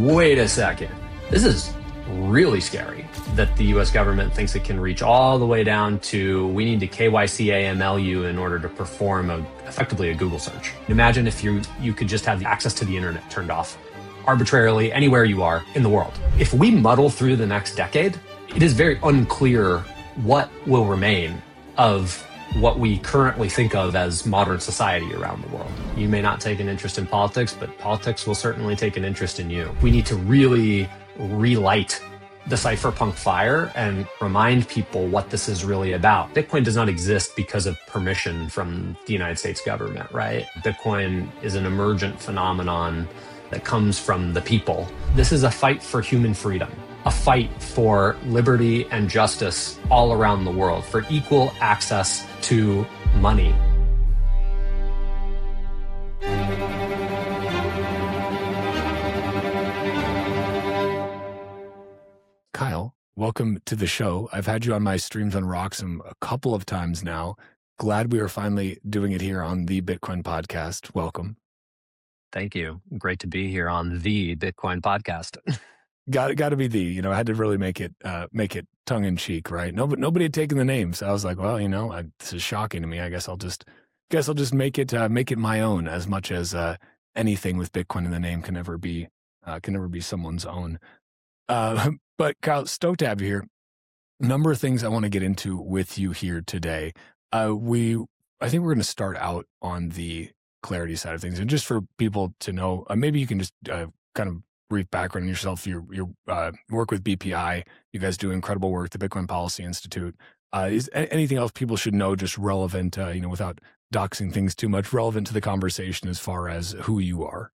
wait a second, this is really scary that the US government thinks it can reach all the way down to we need to KYC AML you in order to perform effectively a Google search. Imagine if you could just have the access to the internet turned off arbitrarily anywhere you are in the world. If we muddle through the next decade, it is very unclear what will remain of what we currently think of as modern society around the world. You may not take an interest in politics, but politics will certainly take an interest in you. We need to really relight the cypherpunk fire and remind people what this is really about. Bitcoin does not exist because of permission from the United States government, right? Bitcoin is an emergent phenomenon that comes from the people. This is a fight for human freedom, a fight for liberty and justice all around the world, for equal access to money. Kyle, welcome to the show. I've had you on my Streams on Roxham a couple of times now. Glad we are finally doing it here on the Bitcoin podcast. Welcome. Thank you. Great to be here on the Bitcoin podcast. Got to be the, I had to really make it tongue in cheek, right? Nobody had taken the name. So I was like, well, this is shocking to me. I guess I'll just make it my own, as much as anything with Bitcoin in the name can never be someone's own. But Kyle, stoked to have you here. A number of things I want to get into with you here today. I think we're going to start out on the Clarity side of things, and just for people to know, maybe you can just kind of brief background on yourself. Your work with BPI, you guys do incredible work. The Bitcoin Policy Institute. Is anything else people should know, just relevant, without doxing things too much, relevant to the conversation as far as who you are?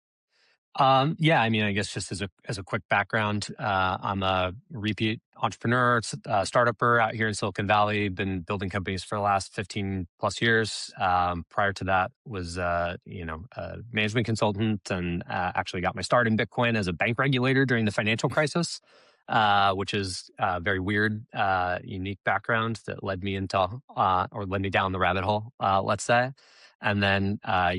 Yeah, I guess just as a quick background, I'm a repeat entrepreneur, startupper out here in Silicon Valley. Been building companies for the last 15 plus years. Prior to that was, a management consultant, and actually got my start in Bitcoin as a bank regulator during the financial crisis, which is a very weird, unique background that led me into, or led me down the rabbit hole, let's say. And then,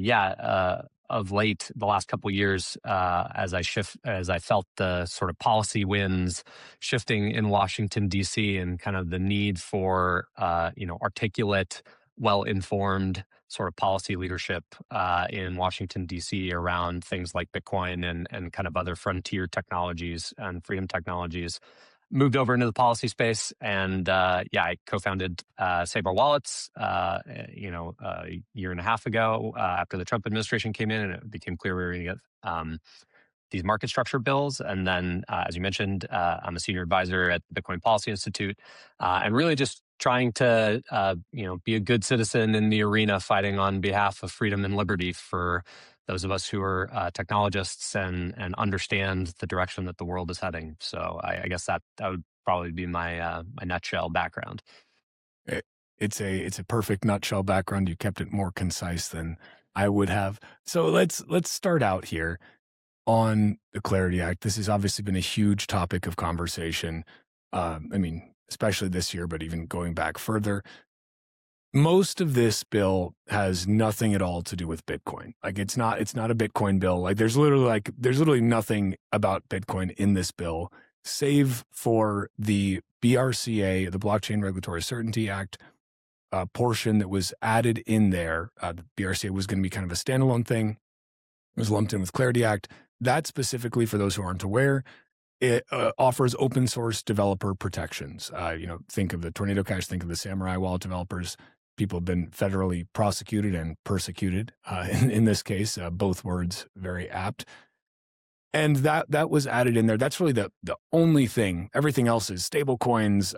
of late, the last couple of years, as I felt the sort of policy winds shifting in Washington, D.C., and kind of the need for, articulate, well-informed sort of policy leadership in Washington, D.C. around things like Bitcoin and kind of other frontier technologies and freedom technologies. Moved over into the policy space, and I co-founded Saber Wallets, a year and a half ago after the Trump administration came in, and it became clear we were going to get these market structure bills. And then, as you mentioned, I'm a senior advisor at the Bitcoin Policy Institute, and really just trying to be a good citizen in the arena, fighting on behalf of freedom and liberty for those of us who are technologists and understand the direction that the world is heading. So I guess that would probably be my nutshell background. It's a perfect nutshell background. You kept it more concise than I would have. So let's start out here on the Clarity Act. This has obviously been a huge topic of conversation. Especially this year, but even going back further. Most of this bill has nothing at all to do with Bitcoin. Like it's not a Bitcoin bill. Like there's literally nothing about Bitcoin in this bill, save for the BRCA, the Blockchain Regulatory Certainty Act portion that was added in there. The BRCA was going to be kind of a standalone thing. It was lumped in with Clarity Act. That specifically, for those who aren't aware, it offers open source developer protections. Think of the Tornado Cash, think of the Samurai Wallet developers. People have been federally prosecuted and persecuted. In this case, both words very apt. And that was added in there. That's really the only thing. Everything else is stable coins.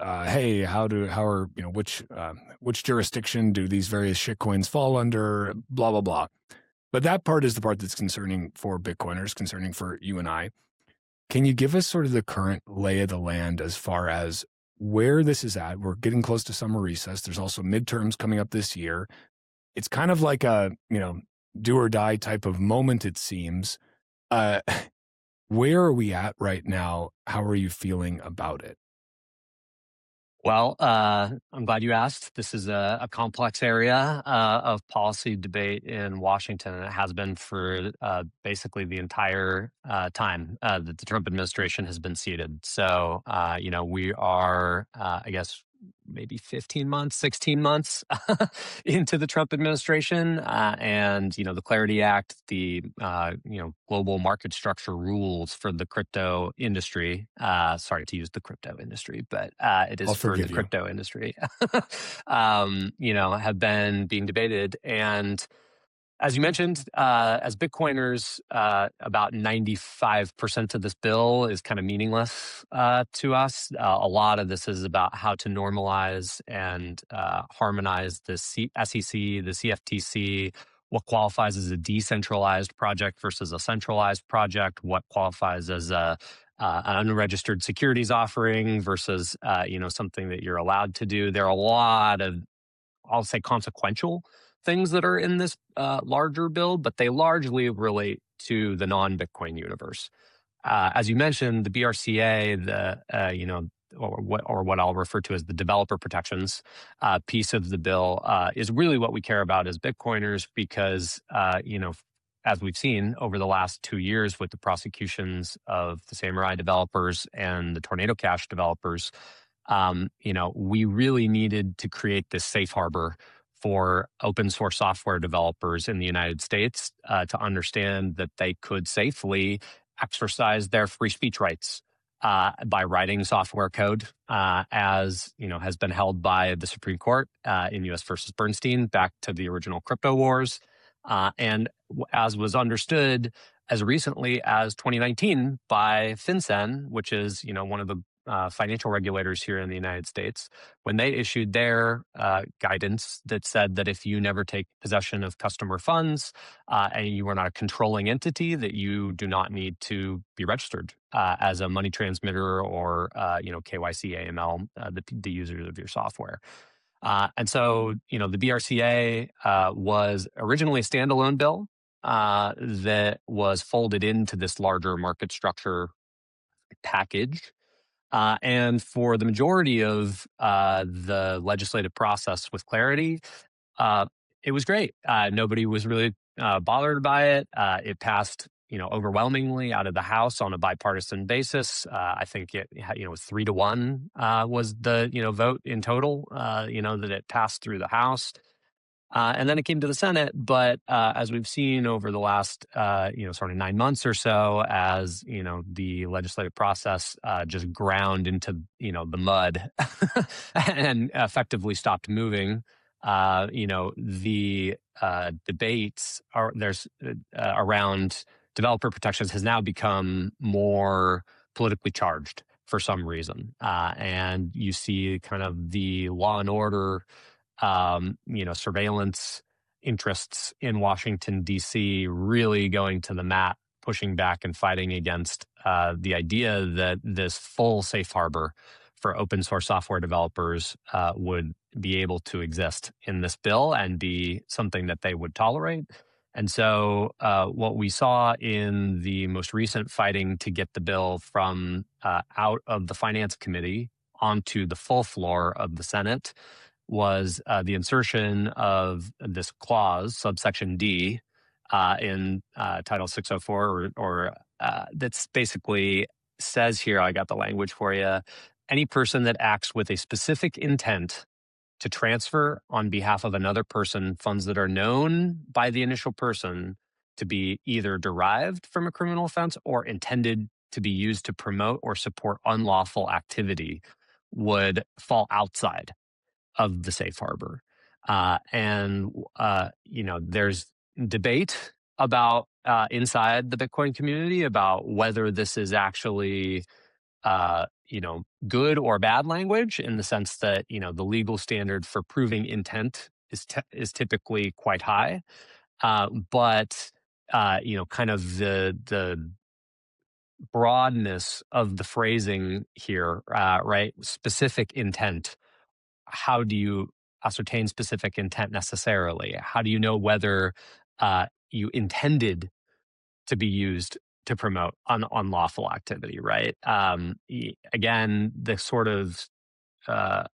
Which jurisdiction do these various shit coins fall under? Blah blah blah. But that part is the part that's concerning for Bitcoiners, concerning for you and I. Can you give us sort of the current lay of the land as far as where this is at? We're getting close to summer recess. There's also midterms coming up this year. It's kind of like a, do or die type of moment, it seems. Where are we at right now? How are you feeling about it? Well, I'm glad you asked. This is a complex area of policy debate in Washington, and it has been for basically the entire time that the Trump administration has been seated. So, we are, I guess, maybe 15 months, 16 months into the Trump administration. And, the Clarity Act, the, global market structure rules for the crypto industry. Sorry to use the crypto industry, but it I'll is for the forgive you. crypto industry, have been being debated. And as you mentioned, as Bitcoiners, about 95% of this bill is kind of meaningless to us. A lot of this is about how to normalize and harmonize the SEC, the CFTC, what qualifies as a decentralized project versus a centralized project, what qualifies as an unregistered securities offering versus something that you're allowed to do. There are a lot of, I'll say, consequential things that are in this larger bill, but they largely relate to the non-Bitcoin universe. As you mentioned, the BRCA, or what I'll refer to as the developer protections piece of the bill, is really what we care about as Bitcoiners because, as we've seen over the last 2 years with the prosecutions of the Samurai developers and the Tornado Cash developers, we really needed to create this safe harbor for open source software developers in the United States to understand that they could safely exercise their free speech rights by writing software code, as has been held by the Supreme Court in U.S. versus Bernstein back to the original crypto wars, and as was understood as recently as 2019 by FinCEN, which is one of the financial regulators here in the United States, when they issued their guidance that said that if you never take possession of customer funds and you are not a controlling entity, that you do not need to be registered as a money transmitter or KYC AML, the users of your software. And so, the BRCA was originally a standalone bill that was folded into this larger market structure package. And for the majority of the legislative process with Clarity, uh, it was great. Nobody was really bothered by it. It passed, overwhelmingly out of the House on a bipartisan basis. I think it, was 3-1 was the vote in total. That it passed through the House. And then it came to the Senate, but as we've seen over the last, sort of 9 months or so, as the legislative process just ground into the mud and effectively stopped moving. The debates around developer protections has now become more politically charged for some reason, and you see kind of the law and order surveillance interests in Washington, D.C., really going to the mat, pushing back and fighting against the idea that this full safe harbor for open source software developers would be able to exist in this bill and be something that they would tolerate. And so what we saw in the most recent fighting to get the bill from out of the Finance Committee onto the full floor of the Senate was the insertion of this clause, subsection D, in Title 604, or that's basically says here, I got the language for you, any person that acts with a specific intent to transfer on behalf of another person funds that are known by the initial person to be either derived from a criminal offense or intended to be used to promote or support unlawful activity would fall outside of the safe harbor. There's debate about inside the Bitcoin community about whether this is actually good or bad language, in the sense that the legal standard for proving intent is typically quite high, but kind of the broadness of the phrasing here, right? Specific intent. How do you ascertain specific intent necessarily? How do you know whether you intended to be used to promote unlawful activity, right? Again, the sort of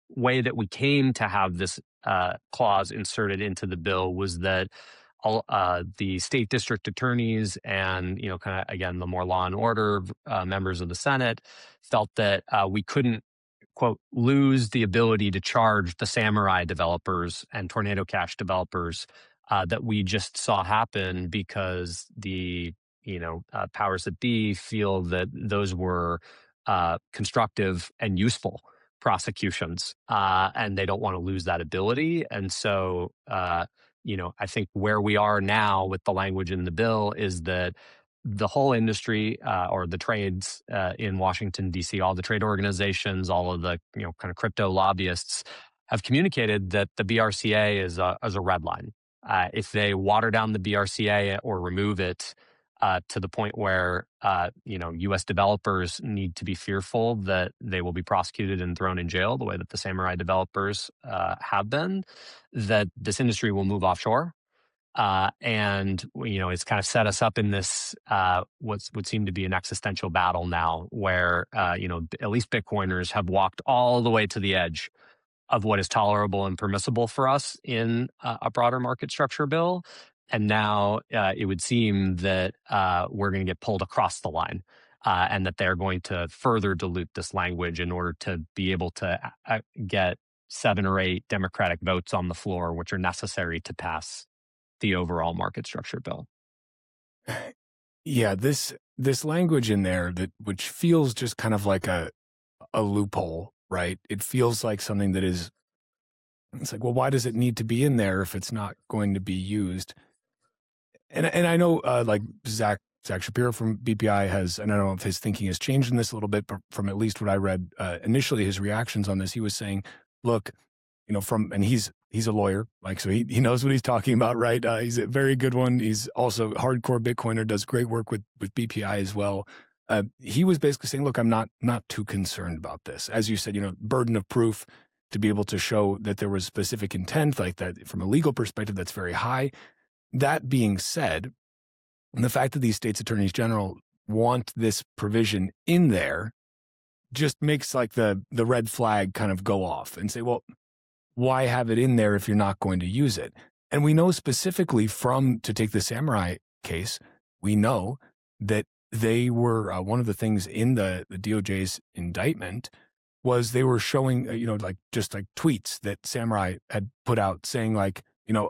way that we came to have this clause inserted into the bill was that all the state district attorneys and, kind of again the more law and order members of the Senate felt that we couldn't, quote, lose the ability to charge the Samurai developers and Tornado Cash developers that we just saw happen because the powers that be feel that those were constructive and useful prosecutions, and they don't want to lose that ability. And so, I think where we are now with the language in the bill is that the whole industry or the trades in Washington, D.C., all the trade organizations, all of the kind of crypto lobbyists have communicated that the BRCA is a red line. If they water down the BRCA or remove it to the point where U.S. developers need to be fearful that they will be prosecuted and thrown in jail the way that the Samurai developers have been, that this industry will move offshore. And it's kind of set us up in this what would seem to be an existential battle now, where at least Bitcoiners have walked all the way to the edge of what is tolerable and permissible for us in a broader market structure bill. And now it would seem that we're going to get pulled across the line, and that they're going to further dilute this language in order to be able to get 7 or 8 Democratic votes on the floor, which are necessary to pass the overall market structure bill. Yeah, this language in there which feels just kind of like a loophole, right? It feels like something that is, it's like, well, why does it need to be in there if it's not going to be used? And I know like Zach Shapiro from BPI has, and I don't know if his thinking has changed in this a little bit, but from at least what I read initially, his reactions on this, he was saying, look, and he's a lawyer, like, so he knows what he's talking about, right? He's a very good one. He's also hardcore Bitcoiner, does great work with BPI as well. He was basically saying, look, I'm not too concerned about this. As you said, burden of proof to be able to show that there was specific intent like that from a legal perspective, that's very high. That being said, the fact that these states attorneys general want this provision in there just makes like the red flag kind of go off and say, well, why have it in there if you're not going to use it? And we know specifically to take the Samurai case, we know that they were, one of the things in the DOJ's indictment was they were showing, just like tweets that Samurai had put out saying like,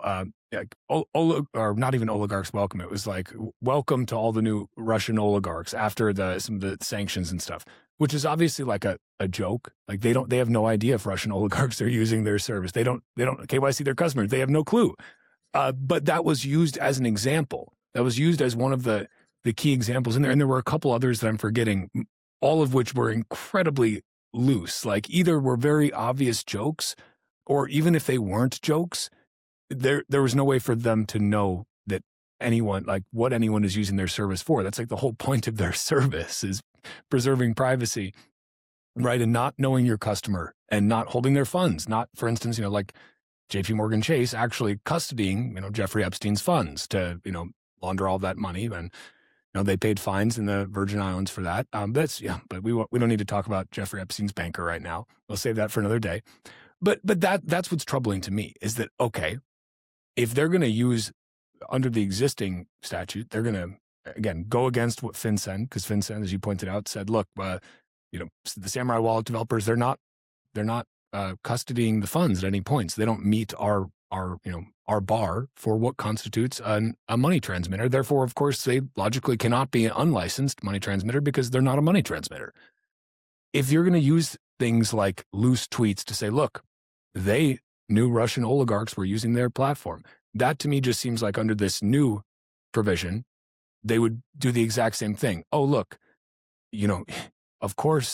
or not even oligarchs welcome. It was like, welcome to all the new Russian oligarchs after some of the sanctions and stuff, which is obviously like a joke. Like they have no idea if Russian oligarchs are using their service. They don't KYC their customers. They have no clue. But that was used as an example. That was used as one of the key examples in there. And there were a couple others that I'm forgetting, all of which were incredibly loose. Like either were very obvious jokes, or even if they weren't jokes, there was no way for them to know that what anyone is using their service for. That's like the whole point of their service is preserving privacy, right? And not knowing your customer and not holding their funds. Not, for instance, like JP Morgan Chase actually custodying, Jeffrey Epstein's funds to, launder all that money. And, they paid fines in the Virgin Islands for that. But we don't need to talk about Jeffrey Epstein's banker right now. We'll save that for another day. But that's what's troubling to me is that, okay, if they're going to use under the existing statute, they're going to, again, go against what FinCEN, because FinCEN, as you pointed out, said, look, the Samurai wallet developers, they're not custodying the funds at any point. So they don't meet our bar for what constitutes a money transmitter. Therefore, of course, they logically cannot be an unlicensed money transmitter because they're not a money transmitter. If you're going to use things like loose tweets to say, look, new Russian oligarchs were using their platform, that to me just seems like under this new provision, they would do the exact same thing. Oh, look, of course,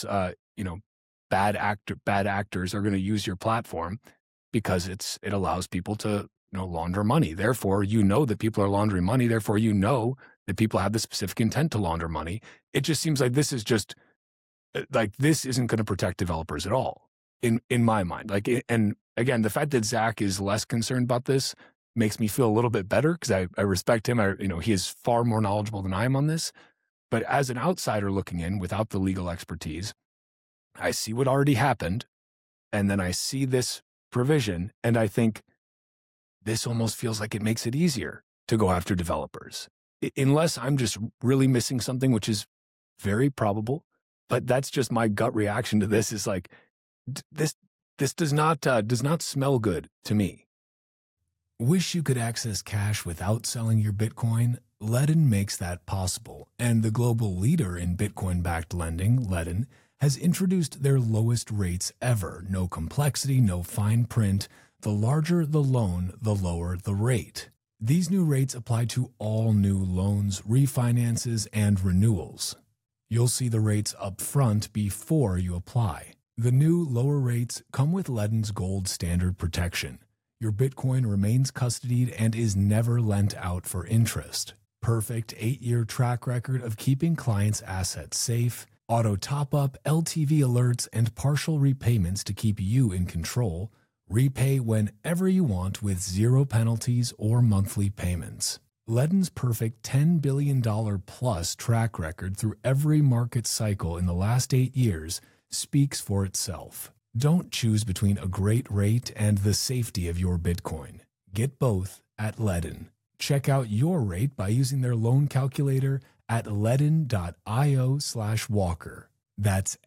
bad actors are going to use your platform because it allows people to launder money. Therefore, that people are laundering money. Therefore, that people have the specific intent to launder money. It just seems like this isn't going to protect developers at all in my mind. And again, the fact that Zach is less concerned about this makes me feel a little bit better because I respect him. He is far more knowledgeable than I am on this. But as an outsider looking in without the legal expertise, I see what already happened. And then I see this provision and I think this almost feels like it makes it easier to go after developers. Unless I'm just really missing something, which is very probable, but that's just my gut reaction to this is like, this does not smell good to me. Wish you could access cash without selling your Bitcoin? Ledn makes that possible, and the global leader in Bitcoin-backed lending, Ledn, has introduced their lowest rates ever. No complexity, no fine print. The larger the loan, the lower the rate. These new rates apply to all new loans, refinances, and renewals. You'll see the rates up front before you apply. The new lower rates come with Ledn's gold standard protection. Your Bitcoin remains custodied and is never lent out for interest. Perfect 8-year track record of keeping clients' assets safe, auto top-up, LTV alerts, and partial repayments to keep you in control. Repay whenever you want with zero penalties or monthly payments. Ledn's perfect $10 billion plus track record through every market cycle in the last 8 years speaks for itself. Don't choose between a great rate and the safety of your Bitcoin. Get both at Ledn. Check out your rate by using their loan calculator at ledn.io/walker. That's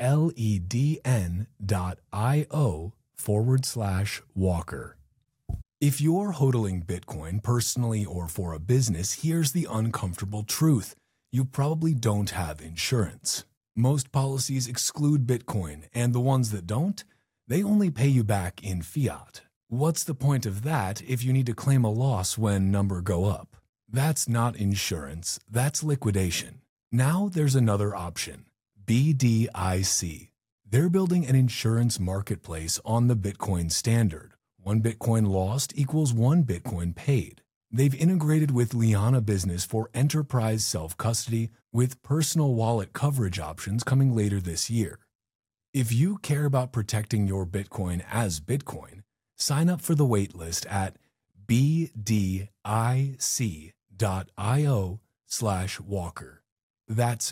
ledn.io/walker. If you're hodling Bitcoin personally or for a business, here's the uncomfortable truth. You probably don't have insurance. Most policies exclude Bitcoin, and the ones that don't, they only pay you back in fiat. What's the point of that if you need to claim a loss when numbers go up? That's not insurance, that's liquidation. Now there's another option, BDIC. They're building an insurance marketplace on the Bitcoin standard. 1 Bitcoin lost equals 1 Bitcoin paid. They've integrated with Liana Business for enterprise self-custody with personal wallet coverage options coming later this year. If you care about protecting your Bitcoin as Bitcoin, sign up for the waitlist at bdic.io/walker. That's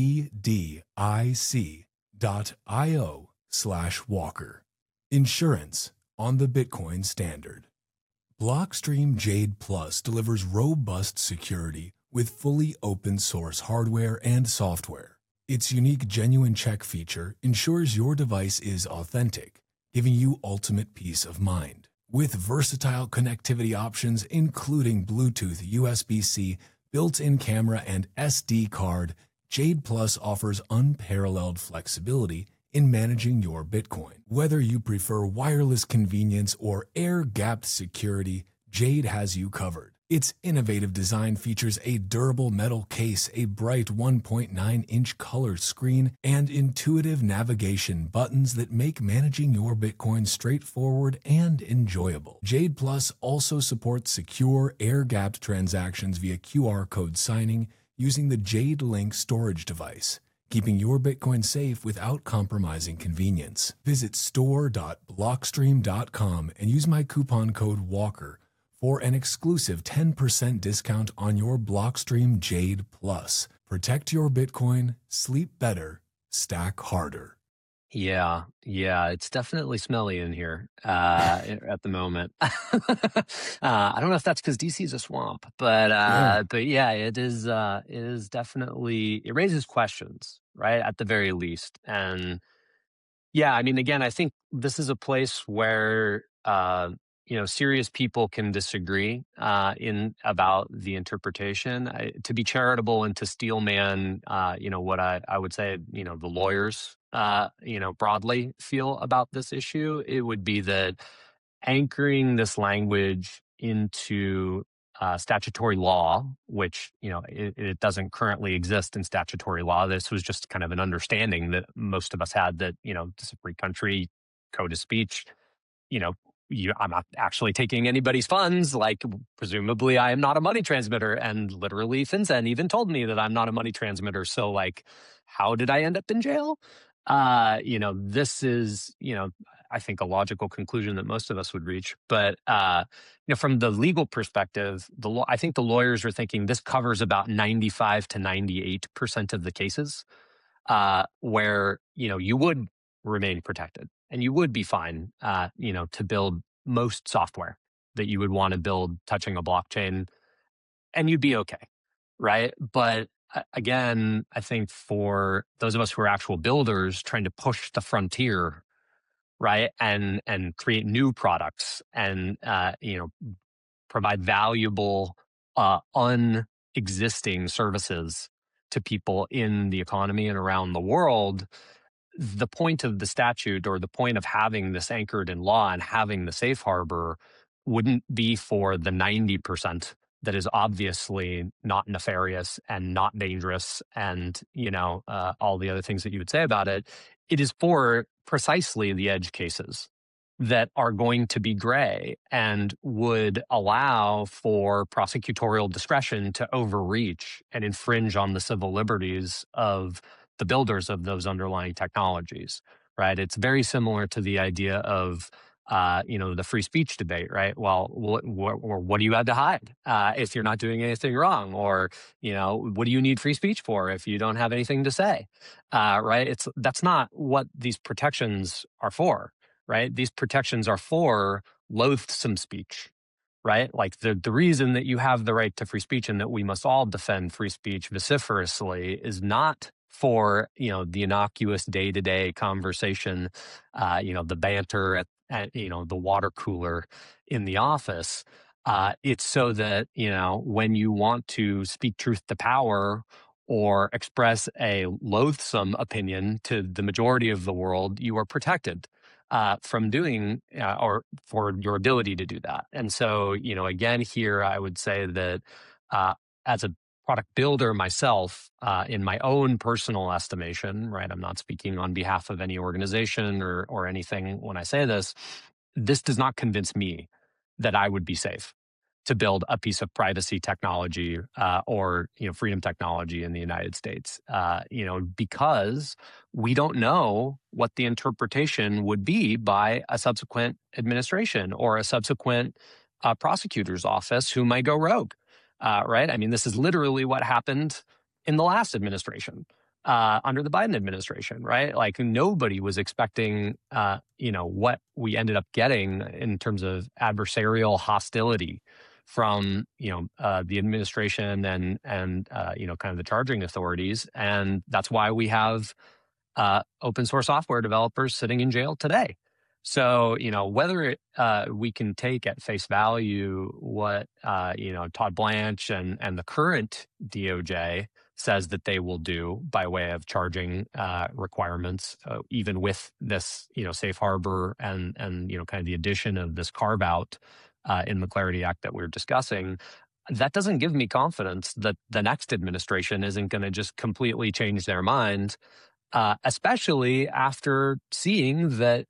bdic.io/walker. Insurance on the Bitcoin standard. Blockstream Jade Plus delivers robust security with fully open source hardware and software. Its unique genuine check feature ensures your device is authentic, giving you ultimate peace of mind. With versatile connectivity options including Bluetooth, USB-C, built-in camera, and SD card, Jade Plus offers unparalleled flexibility in managing your Bitcoin. Whether you prefer wireless convenience or air-gapped security, Jade has you covered. Its innovative design features a durable metal case, a bright 1.9-inch color screen, and intuitive navigation buttons that make managing your Bitcoin straightforward and enjoyable. Jade Plus also supports secure, air-gapped transactions via QR code signing using the Jade Link storage device, keeping your Bitcoin safe without compromising convenience. Visit store.blockstream.com and use my coupon code WALKER for an exclusive 10% discount on your Blockstream Jade Plus. Protect your Bitcoin, sleep better, stack harder. Yeah, it's definitely smelly in here at the moment. I don't know if that's because DC is a swamp, but yeah, it is. It is definitely. It raises questions, right? At the very least, and yeah, I mean, again, I think this is a place where serious people can disagree in about the interpretation. To be charitable and to steelman, what I would say, the lawyers, broadly feel about this issue, it would be that anchoring this language into statutory law, which it doesn't currently exist in statutory law. This was just kind of an understanding that most of us had that this is a free country, code of speech. I'm not actually taking anybody's funds. Like, presumably, I am not a money transmitter, and literally, FinCEN even told me that I'm not a money transmitter. So, like, how did I end up in jail? This is I think a logical conclusion that most of us would reach. But from the legal perspective, I think the lawyers are thinking this covers about 95 to 98% of the cases where you would remain protected. and you would be fine, to build most software that you would want to build touching a blockchain, and you'd be okay, right? But again, I think for those of us who are actual builders trying to push the frontier, right, and create new products and provide valuable unexisting services to people in the economy and around the world, the point of the statute or the point of having this anchored in law and having the safe harbor wouldn't be for the 90% that is obviously not nefarious and not dangerous and all the other things that you would say about it. It is for precisely the edge cases that are going to be gray and would allow for prosecutorial discretion to overreach and infringe on the civil liberties of the builders of those underlying technologies, right? It's very similar to the idea of, the free speech debate, right? Well, what do you have to hide if you're not doing anything wrong? Or, what do you need free speech for if you don't have anything to say, right? That's not what these protections are for, right? These protections are for loathsome speech, right? Like the reason that you have the right to free speech and that we must all defend free speech vociferously is not for, the innocuous day-to-day conversation, the banter at the water cooler in the office. It's so that, when you want to speak truth to power or express a loathsome opinion to the majority of the world, you are protected from doing or for your ability to do that. And so, again, here I would say that as a product builder myself, in my own personal estimation, right, I'm not speaking on behalf of any organization or anything when I say this, this does not convince me that I would be safe to build a piece of privacy technology or freedom technology in the United States, because we don't know what the interpretation would be by a subsequent administration or a subsequent prosecutor's office who might go rogue, right? I mean, this is literally what happened in the last administration. Under the Biden administration, right? Like nobody was expecting, what we ended up getting in terms of adversarial hostility from, the administration and kind of the charging authorities, and that's why we have open source software developers sitting in jail today. So, whether we can take at face value what, Todd Blanche and the current DOJ says that they will do by way of charging requirements, even with this, safe harbor and kind of the addition of this carve out in the Clarity Act that we're discussing, that doesn't give me confidence that the next administration isn't going to just completely change their mind, especially after seeing that,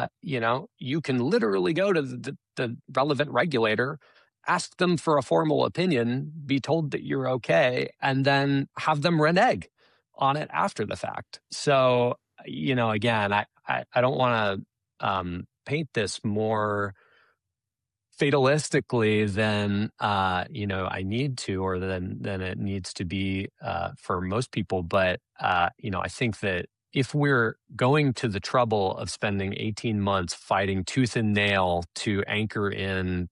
you can literally go to the relevant regulator, ask them for a formal opinion, be told that you're okay, and then have them renege on it after the fact. So, again, I don't want to paint this more fatalistically than I need to, or than it needs to be for most people. But I think that if we're going to the trouble of spending 18 months fighting tooth and nail to anchor in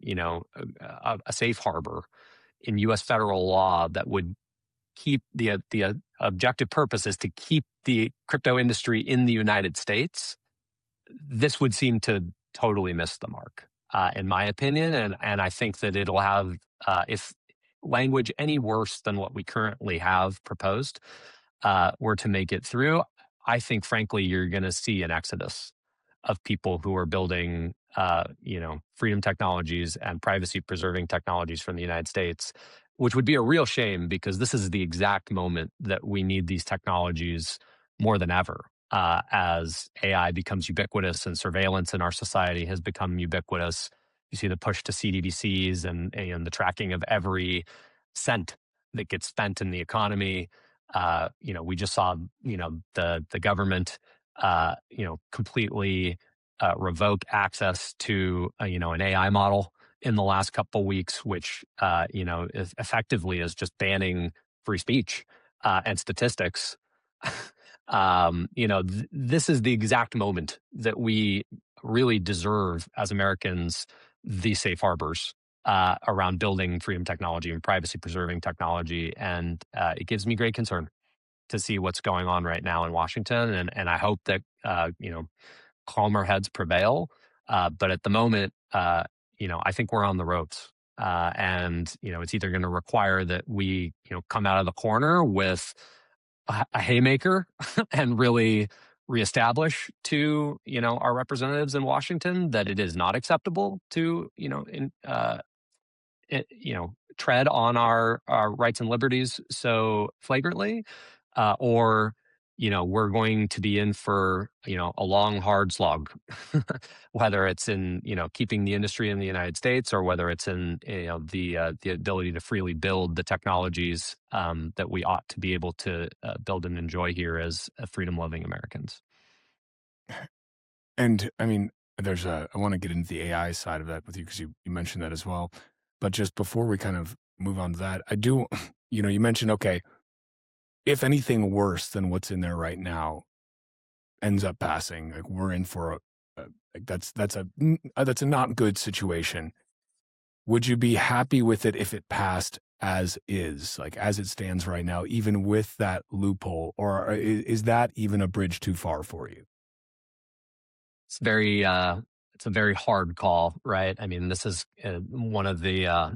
a safe harbor in U.S. federal law that would keep the objective purpose is to keep the crypto industry in the United States, this would seem to totally miss the mark, in my opinion. And I think that it'll have, if language any worse than what we currently have proposed were to make it through, I think, frankly, you're going to see an exodus of people who are building, freedom technologies and privacy preserving technologies from the United States, which would be a real shame because this is the exact moment that we need these technologies more than ever. As AI becomes ubiquitous and surveillance in our society has become ubiquitous, you see the push to CDBCs and the tracking of every cent that gets spent in the economy. We just saw, the government, completely revoke access to, an AI model in the last couple of weeks, which, is effectively is just banning free speech and statistics. This is the exact moment that we really deserve as Americans the safe harbors around building freedom technology and privacy preserving technology. And it gives me great concern to see what's going on right now in Washington. And I hope that, calmer heads prevail. But at the moment, I think we're on the ropes. And it's either going to require that we, come out of the corner with a haymaker and really reestablish to, our representatives in Washington that it is not acceptable to, tread on our rights and liberties so flagrantly, or we're going to be in for a long hard slog, whether it's in keeping the industry in the United States or whether it's in the ability to freely build the technologies that we ought to be able to build and enjoy here as freedom loving Americans. And I mean, I want to get into the AI side of that with you because you mentioned that as well. But just before we kind of move on to that, I do, you mentioned, okay, if anything worse than what's in there right now ends up passing, like we're in for that's a not good situation. Would you be happy with it if it passed as is, like as it stands right now, even with that loophole, or is that even a bridge too far for you? It's it's a very hard call, right? I mean, this is one of the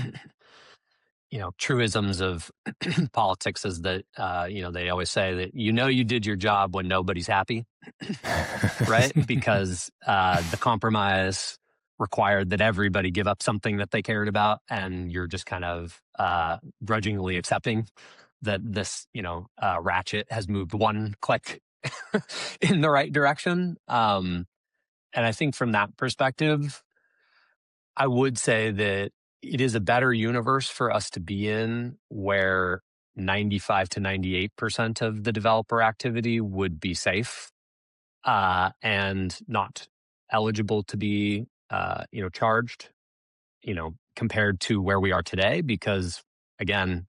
truisms of politics is that they always say that you did your job when nobody's happy, right? Because the compromise required that everybody give up something that they cared about, and you're just kind of grudgingly accepting that this ratchet has moved one click in the right direction. And I think from that perspective, I would say that it is a better universe for us to be in where 95 to 98% of the developer activity would be safe and not eligible to be, charged, compared to where we are today. Because again,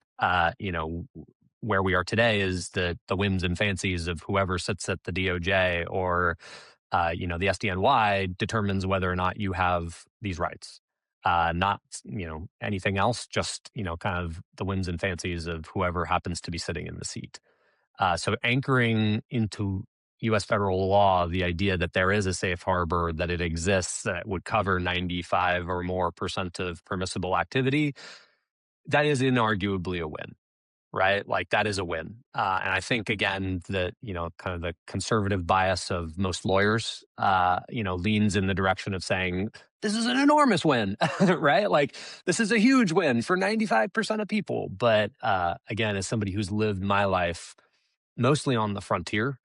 where we are today is the whims and fancies of whoever sits at the DOJ or the SDNY determines whether or not you have these rights. Not, anything else, just, kind of the whims and fancies of whoever happens to be sitting in the seat. So anchoring into U.S. federal law, the idea that there is a safe harbor, that it exists, that would cover 95 or more percent of permissible activity, that is inarguably a win. Right? Like that is a win. And I think again that, kind of the conservative bias of most lawyers, leans in the direction of saying, this is an enormous win, right? Like this is a huge win for 95% of people. But again, as somebody who's lived my life mostly on the frontier,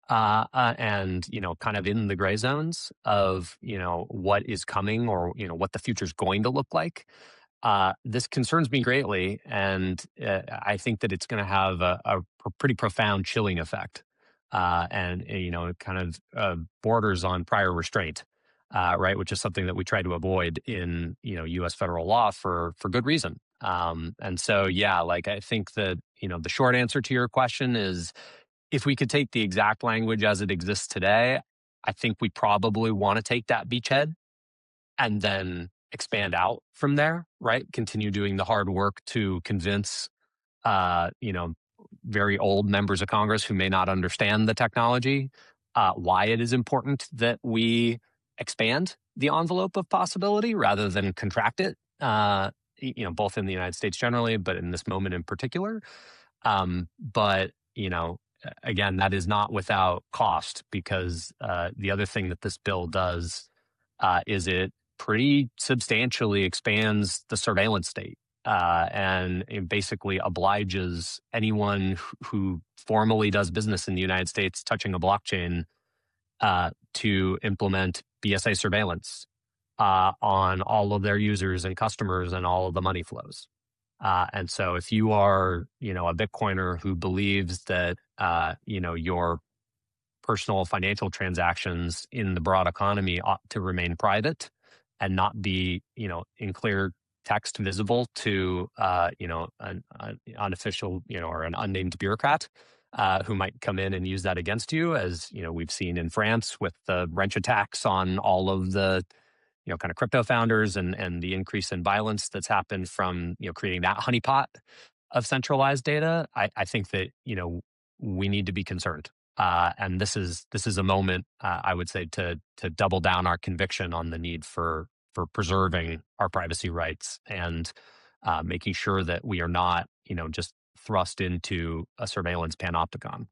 and, kind of in the gray zones of, what is coming or, what the future is going to look like. This concerns me greatly, and I think that it's going to have a pretty profound chilling effect, and it kind of borders on prior restraint, right? Which is something that we try to avoid in U.S. federal law for good reason. And so, yeah, like I think that the short answer to your question is, if we could take the exact language as it exists today, I think we probably want to take that beachhead and then expand out from there, right? Continue doing the hard work to convince, very old members of Congress who may not understand the technology, why it is important that we expand the envelope of possibility rather than contract it, both in the United States generally, but in this moment in particular. But, again, that is not without cost, because the other thing that this bill does is it pretty substantially expands the surveillance state, and it basically obliges anyone who formally does business in the United States touching a blockchain to implement BSA surveillance on all of their users and customers and all of the money flows. And so if you are, a Bitcoiner who believes that, your personal financial transactions in the broad economy ought to remain private and not be, in clear text visible to, an unofficial, or an unnamed bureaucrat, who might come in and use that against you, as we've seen in France with the wrench attacks on all of the kind of crypto founders, and the increase in violence that's happened from creating that honeypot of centralized data. I think that we need to be concerned, and this is a moment, I would say, to double down our conviction on the need for preserving our privacy rights, and making sure that we are not just thrust into a surveillance panopticon.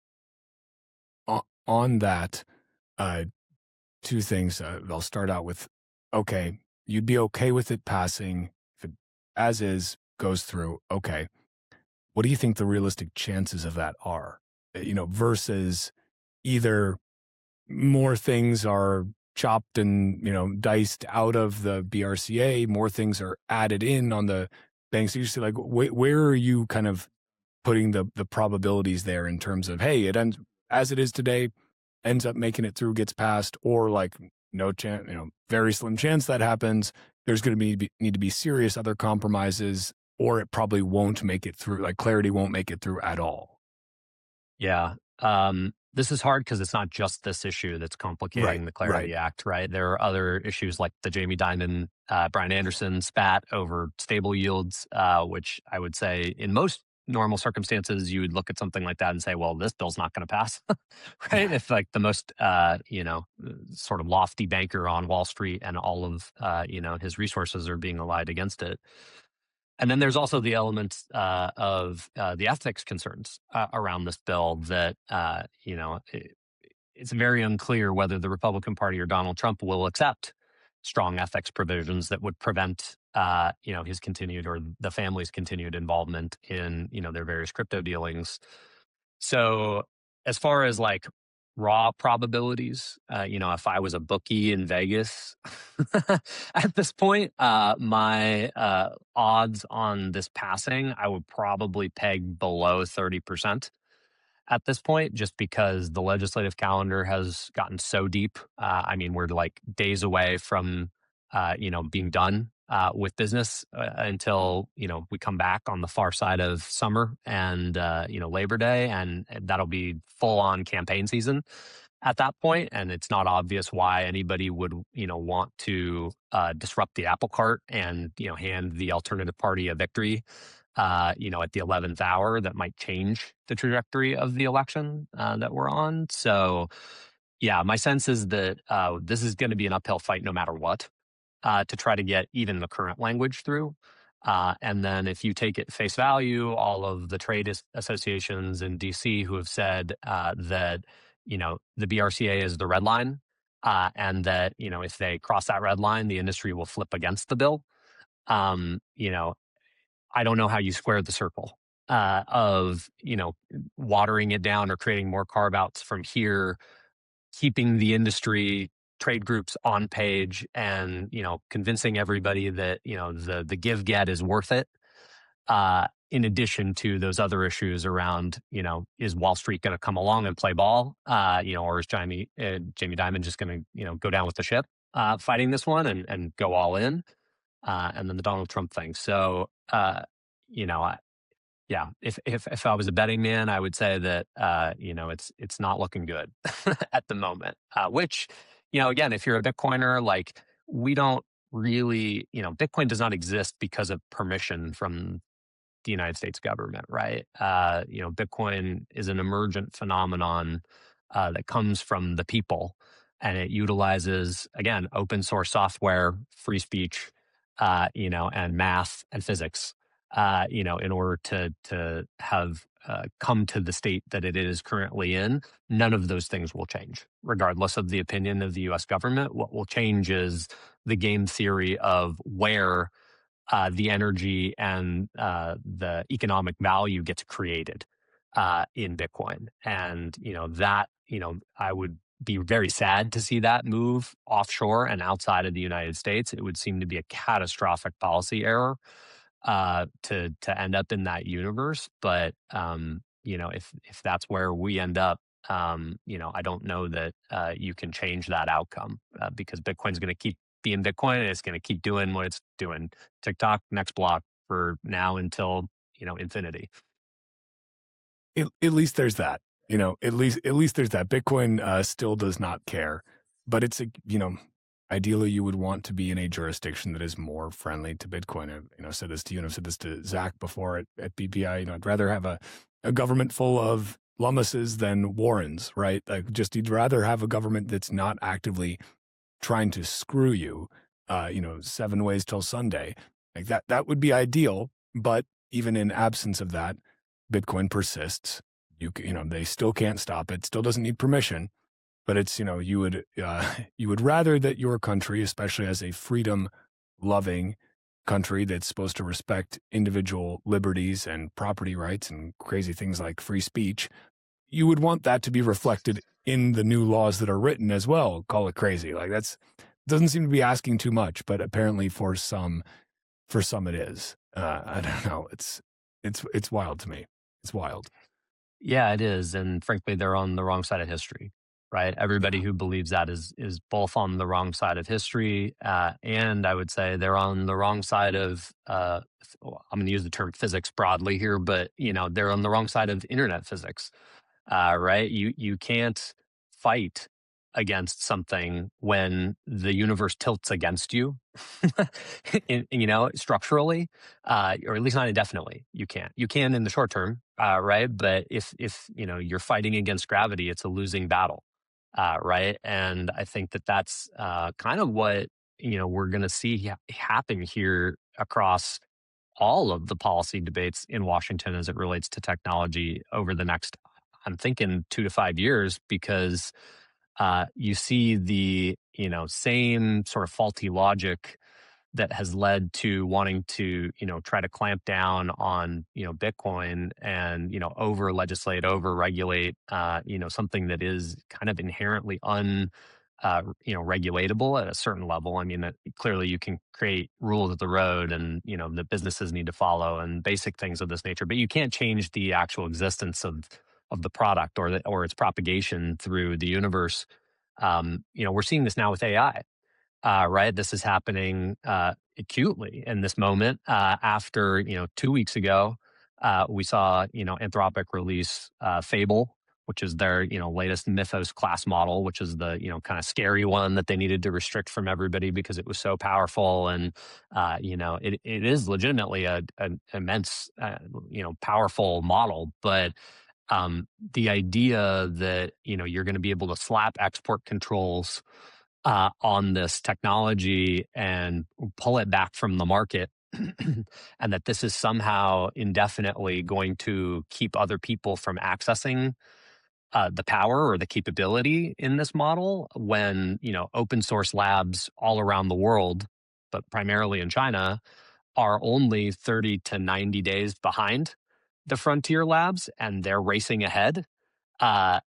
On that, uh, two things. I'll start out with, okay, you'd be okay with it passing if it, as is, goes through. Okay. What do you think the realistic chances of that are? Versus either more things are chopped and, diced out of the BRCA, more things are added in on the banks. So you see, like, where are you kind of putting the probabilities there in terms of, hey, it ends as it is today, ends up making it through, gets passed, or like no chance, very slim chance that happens. There's going to need to be serious other compromises, or it probably won't make it through. Like Clarity won't make it through at all. Yeah. This is hard because it's not just this issue that's complicating the Clarity Act, right? There are other issues like the Jamie Dimon, Brian Anderson spat over stable yields, which I would say in most normal circumstances, you would look at something like that and say, well, this bill's not going to pass, right? If like the most, sort of lofty banker on Wall Street and all of, his resources are being allied against it. And then there's also the elements of the ethics concerns around this bill that, it's very unclear whether the Republican Party or Donald Trump will accept strong ethics provisions that would prevent, his continued, or the family's continued involvement in, their various crypto dealings. So as far as like raw probabilities, if I was a bookie in Vegas at this point, my odds on this passing, I would probably peg below 30% at this point, just because the legislative calendar has gotten so deep. I mean, we're like days away from, being done with business until, we come back on the far side of summer and, Labor Day, and that'll be full on campaign season at that point. And it's not obvious why anybody would, want to disrupt the apple cart and, hand the alternative party a victory at the 11th hour that might change the trajectory of the election that we're on. So, yeah, my sense is that this is going to be an uphill fight no matter what, to try to get even the current language through. And then if you take it face value, all of the trade associations in DC who have said that, the BRCA is the red line, and that, if they cross that red line, the industry will flip against the bill. Um, you know, I don't know how you square the circle of, watering it down or creating more carve outs from here, keeping the industry trade groups on page, and, convincing everybody that, the give get is worth it. In addition to those other issues around, is Wall Street going to come along and play ball? Or is Jamie Dimon just going to, go down with the ship, fighting this one and go all in? And then the Donald Trump thing. So, yeah, if I was a betting man, I would say that it's not looking good at the moment. Which, again, if you're a Bitcoiner, like we don't really, Bitcoin does not exist because of permission from the United States government, right? Bitcoin is an emergent phenomenon that comes from the people, and it utilizes, again, open source software, free speech, and math and physics, in order to have come to the state that it is currently in. None of those things will change, regardless of the opinion of the U.S. government. What will change is the game theory of where the energy and the economic value gets created in Bitcoin. And, I would be very sad to see that move offshore and outside of the United States. It would seem to be a catastrophic policy error to end up in that universe. But, if that's where we end up, I don't know that you can change that outcome because Bitcoin's going to keep being Bitcoin, and it's going to keep doing what it's doing. TikTok, next block for now until, infinity. at least there's that. At least there's that. Bitcoin still does not care, but it's ideally you would want to be in a jurisdiction that is more friendly to Bitcoin. I've said this to you, and I've said this to Zach before at BPI. I'd rather have a government full of Lummises than Warrens, right? Like, just you'd rather have a government that's not actively trying to screw you. 7 ways till Sunday, like that would be ideal. But even in absence of that, Bitcoin persists. They still can't stop it. Still doesn't need permission. But it's you would rather that your country, especially as a freedom-loving country that's supposed to respect individual liberties and property rights and crazy things like free speech, you would want that to be reflected in the new laws that are written as well. Call it crazy. Like, doesn't seem to be asking too much, but apparently for some it is. I don't know. It's wild to me. It's wild. Yeah, it is. And frankly, they're on the wrong side of history, right? Everybody who believes that is both on the wrong side of history, and I would say they're on the wrong side of, I'm going to use the term physics broadly here, but they're on the wrong side of internet physics, right? You can't fight against something when the universe tilts against you, structurally, or at least not indefinitely. You can't. You can in the short term, right? But if you're fighting against gravity, it's a losing battle, right? And I think that's kind of what we're going to see happen here across all of the policy debates in Washington as it relates to technology over the next, I'm thinking, 2 to 5 years, because you see the same sort of faulty logic that has led to wanting to try to clamp down on Bitcoin and over legislate, over regulate something that is kind of inherently regulatable at a certain level. I mean, that clearly you can create rules of the road and that businesses need to follow and basic things of this nature, but you can't change the actual existence of the product or its propagation through the universe. We're seeing this now with AI, right? This is happening acutely in this moment. After 2 weeks ago, we saw Anthropic release Fable, which is their latest Mythos class model, which is the kind of scary one that they needed to restrict from everybody because it was so powerful. And it is legitimately an immense powerful model, but the idea that you're going to be able to slap export controls on this technology and pull it back from the market, and that this is somehow indefinitely going to keep other people from accessing the power or the capability in this model, when open source labs all around the world, but primarily in China, are only 30 to 90 days behind the frontier labs, and they're racing ahead. Uh,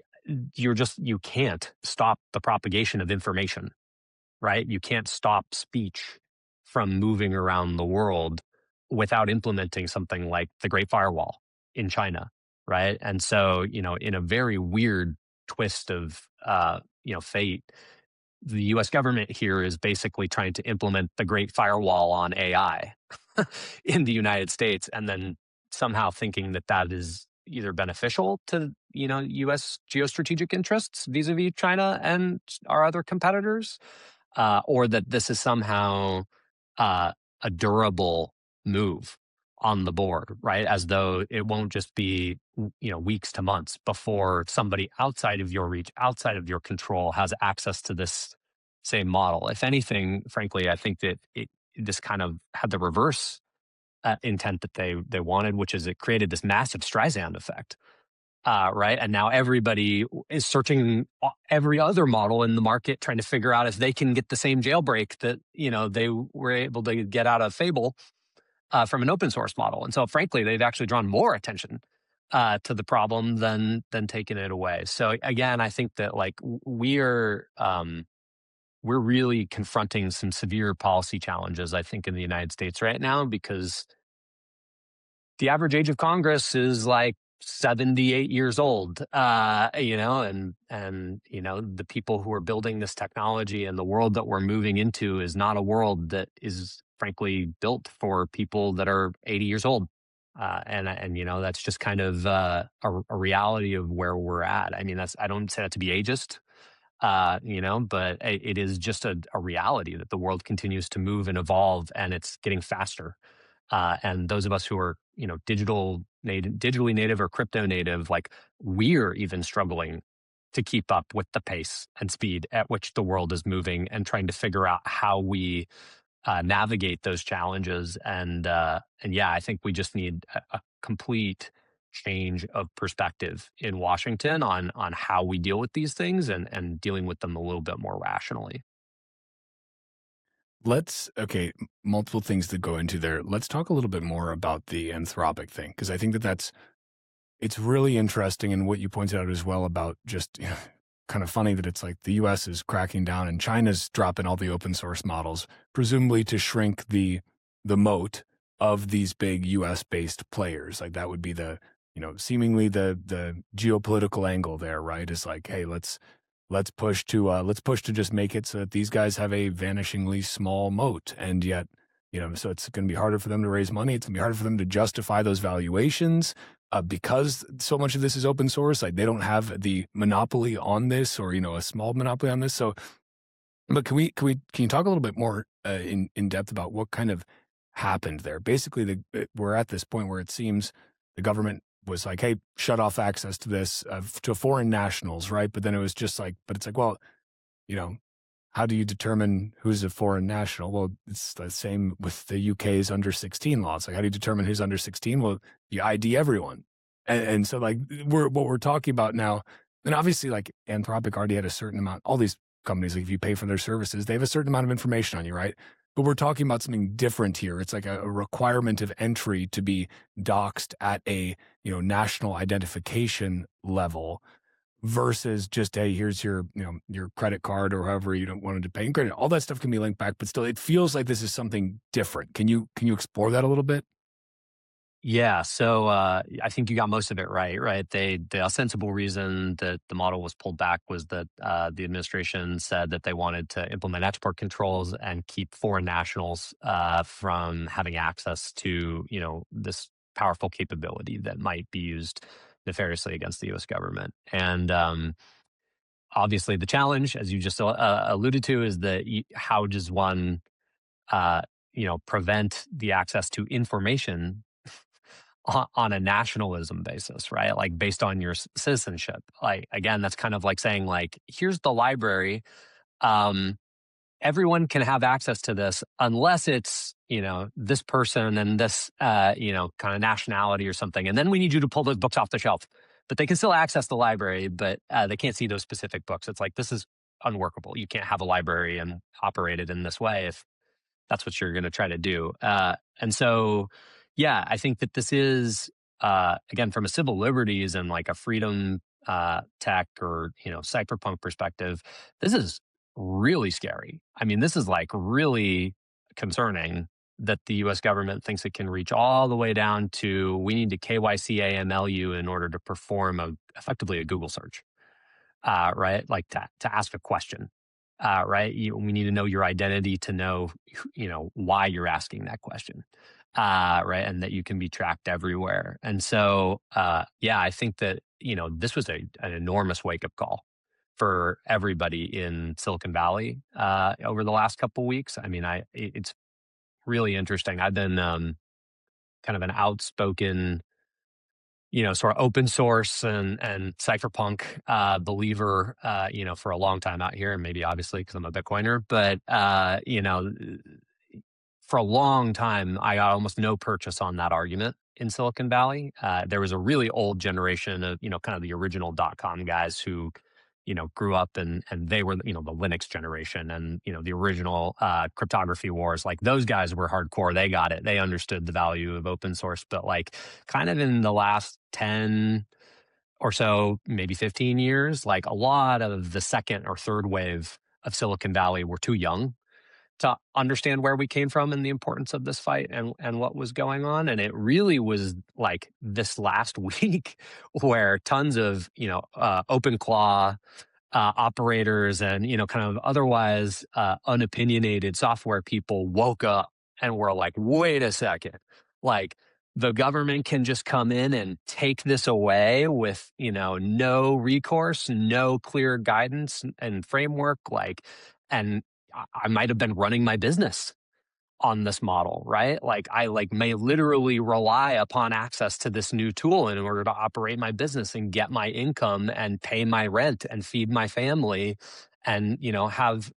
you can't stop the propagation of information, right? You can't stop speech from moving around the world without implementing something like the Great Firewall in China, right? And so, in a very weird twist of fate, the US government here is basically trying to implement the Great Firewall on AI in the United States, and then somehow thinking that is either beneficial to US geostrategic interests vis-a-vis China and our other competitors, or that this is somehow a durable move on the board, right? As though it won't just be weeks to months before somebody outside of your reach, outside of your control, has access to this same model. If anything, frankly, I think that this kind of had the reverse intent that they wanted, which is it created this massive Streisand effect, right? And now everybody is searching every other model in the market, trying to figure out if they can get the same jailbreak that they were able to get out of Fable from an open source model. And so, frankly, they've actually drawn more attention to the problem than taking it away. So again, I think that we're really confronting some severe policy challenges, I think, in the United States right now, because the average age of Congress is 78 years old, and the people who are building this technology and the world that we're moving into is not a world that is frankly built for people that are 80 years old. And that's just kind of a reality of where we're at. I mean, I don't say that to be ageist, but it is just a reality that the world continues to move and evolve, and it's getting faster. And those of us who are, digitally native or crypto native, like we're even struggling to keep up with the pace and speed at which the world is moving, and trying to figure out how we navigate those challenges. And yeah, I think we just need a complete change of perspective in Washington on how we deal with these things, and dealing with them a little bit more rationally. Okay, multiple things to go into there. Let's talk a little bit more about the Anthropic thing, because I think it's really interesting. And what you pointed out as well about just, kind of funny that it's like the US is cracking down and China's dropping all the open source models, presumably to shrink the moat of these big US based players. Like that would be seemingly the geopolitical angle there, right? Is like, hey, let's push to just make it so that these guys have a vanishingly small moat. And yet, so it's going to be harder for them to raise money. It's going to be harder for them to justify those valuations, because so much of this is open source. Like they don't have the monopoly on this, or, a small monopoly on this. So, but can you talk a little bit more in depth about what kind of happened there? Basically, we're at this point where it seems the government was like, hey, shut off access to this to foreign nationals, right? But then it was just like, but it's like, well, how do you determine who's a foreign national? Well, it's the same with the UK's under 16 laws. Like, how do you determine who's under 16? Well, you ID everyone. And so like what we're talking about now, and obviously like Anthropic already had a certain amount, all these companies, like if you pay for their services, they have a certain amount of information on you, right? But we're talking about something different here. It's like a requirement of entry to be doxed at a, national identification level, versus just, hey, here's your credit card or however you don't want to pay. And credit, all that stuff can be linked back, but still it feels like this is something different. Can you explore that a little bit? Yeah, so I think you got most of it right. Right, the ostensible reason that the model was pulled back was that the administration said that they wanted to implement export controls and keep foreign nationals from having access to this powerful capability that might be used nefariously against the U.S. government. And obviously, the challenge, as you just alluded to, is that how does one prevent the access to information on a nationalism basis, right? Like based on your citizenship. Like again, that's kind of like saying like, here's the library. Um, Everyone can have access to this unless it's this person and this kind of nationality or something, and then we need you to pull those books off the shelf. But they can still access the library, but they can't see those specific books. It's like, this is unworkable. You can't have a library and operate it in this way if that's what you're going to try to do. And so, yeah, I think that this is, again, from a civil liberties and like a freedom tech or, cypherpunk perspective, this is really scary. I mean, this is like really concerning that the US government thinks it can reach all the way down to, we need to KYC AML in order to perform effectively a Google search, right? Like to ask a question. Right? We need to know your identity to know, why you're asking that question, right? And that you can be tracked everywhere. And so, yeah, I think that this was an enormous wake up call for everybody in Silicon Valley over the last couple of weeks. I mean, it's really interesting. I've been kind of an outspoken sort of open source and cypherpunk believer, for a long time out here, and maybe obviously because I'm a Bitcoiner, but for a long time, I got almost no purchase on that argument in Silicon Valley. There was a really old generation of, kind of the original .com guys who, grew up and they were, the Linux generation and, the original cryptography wars. Like those guys were hardcore. They got it. They understood the value of open source. But like kind of in the last 10 or so, maybe 15 years, like a lot of the second or third wave of Silicon Valley were too young to understand where we came from and the importance of this fight and what was going on. And it really was like this last week where tons of, OpenClaw operators and, kind of otherwise unopinionated software people woke up and were like, wait a second, like the government can just come in and take this away with, no recourse, no clear guidance and framework, and I might have been running my business on this model, right? Like I may literally rely upon access to this new tool in order to operate my business and get my income and pay my rent and feed my family and, have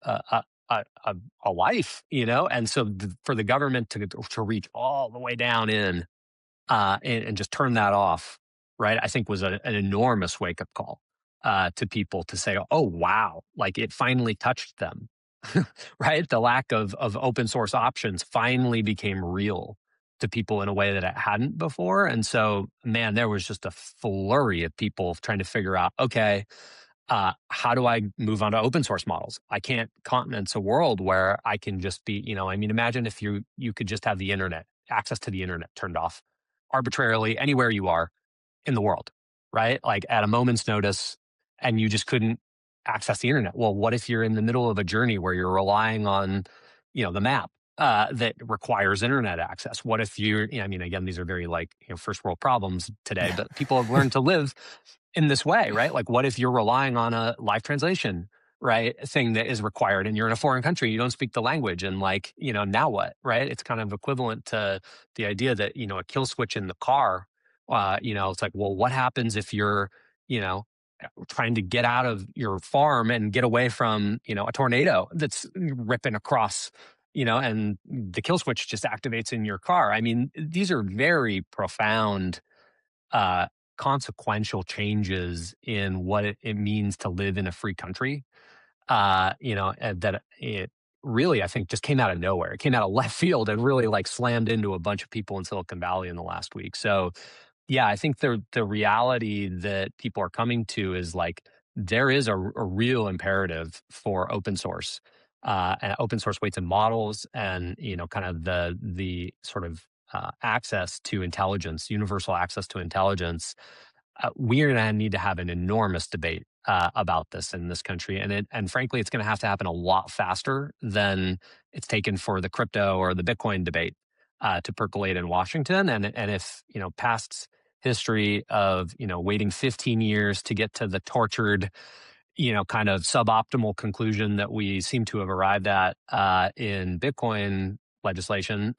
a life, And so for the government to reach all the way down in and just turn that off, right? I think was an enormous wake up call to people to say, oh, wow, like it finally touched them, right? The lack of open source options finally became real to people in a way that it hadn't before. And so, man, there was just a flurry of people trying to figure out, okay, how do I move on to open source models? I can't countenance a world where I can just be, imagine if you could just have the internet, access to the internet turned off arbitrarily anywhere you are in the world, right? Like at a moment's notice, and you just couldn't access the internet. Well, what if you're in the middle of a journey where you're relying on, the map that requires internet access? What if again, these are very first world problems today, but people have learned to live in this way, right? Like, what if you're relying on a live translation, right, thing that is required, and you're in a foreign country, you don't speak the language, and now what, right? It's kind of equivalent to the idea that a kill switch in the car. It's like, well, what happens if you're, trying to get out of your farm and get away from, a tornado that's ripping across, and the kill switch just activates in your car. I mean, these are very profound, consequential changes in what it means to live in a free country. And that it really, I think, just came out of nowhere. It came out of left field and really slammed into a bunch of people in Silicon Valley in the last week. So, yeah, I think the reality that people are coming to is there is a real imperative for open source and open source weights and models, and kind of the sort of access to intelligence, universal access to intelligence. We're going to need to have an enormous debate about this in this country, and frankly, it's going to have to happen a lot faster than it's taken for the crypto or the Bitcoin debate to percolate in Washington. And if past history of waiting 15 years to get to the tortured, kind of suboptimal conclusion that we seem to have arrived at in Bitcoin legislation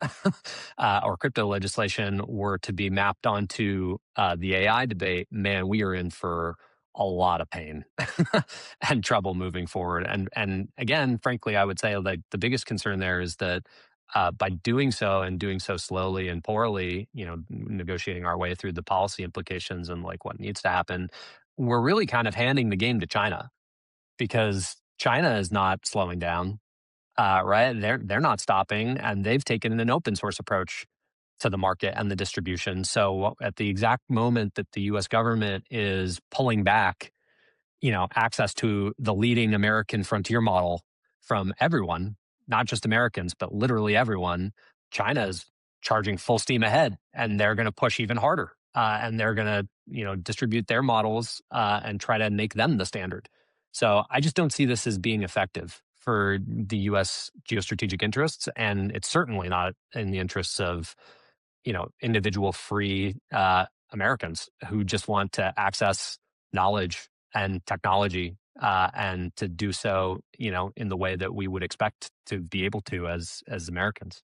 or crypto legislation were to be mapped onto the AI debate, man, we are in for a lot of pain and trouble moving forward. And again, frankly, I would say the biggest concern there is that by doing so and doing so slowly and poorly, negotiating our way through the policy implications and what needs to happen, we're really kind of handing the game to China, because China is not slowing down. Right? They're not stopping, and they've taken an open source approach to the market and the distribution. So at the exact moment that the U.S. government is pulling back, access to the leading American frontier model from everyone, not just Americans, but literally everyone, China is charging full steam ahead, and they're going to push even harder, and they're going to distribute their models and try to make them the standard. So I just don't see this as being effective for the U.S. geostrategic interests, and it's certainly not in the interests of individual free Americans who just want to access knowledge and technology, and to do so in the way that we would expect to be able to as Americans.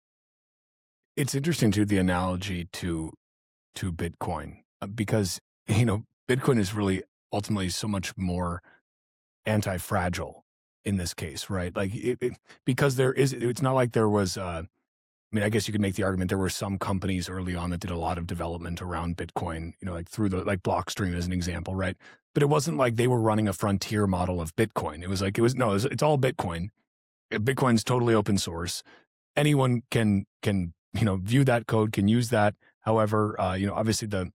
It's interesting too, the analogy to Bitcoin, because Bitcoin is really ultimately so much more anti-fragile in this case, right? Because it's not like there was, I guess you could make the argument there were some companies early on that did a lot of development around Bitcoin, through Blockstream as an example, right? But it wasn't like they were running a frontier model of Bitcoin. It's all Bitcoin. Bitcoin's totally open source. Anyone can view that code, can use that. However, obviously the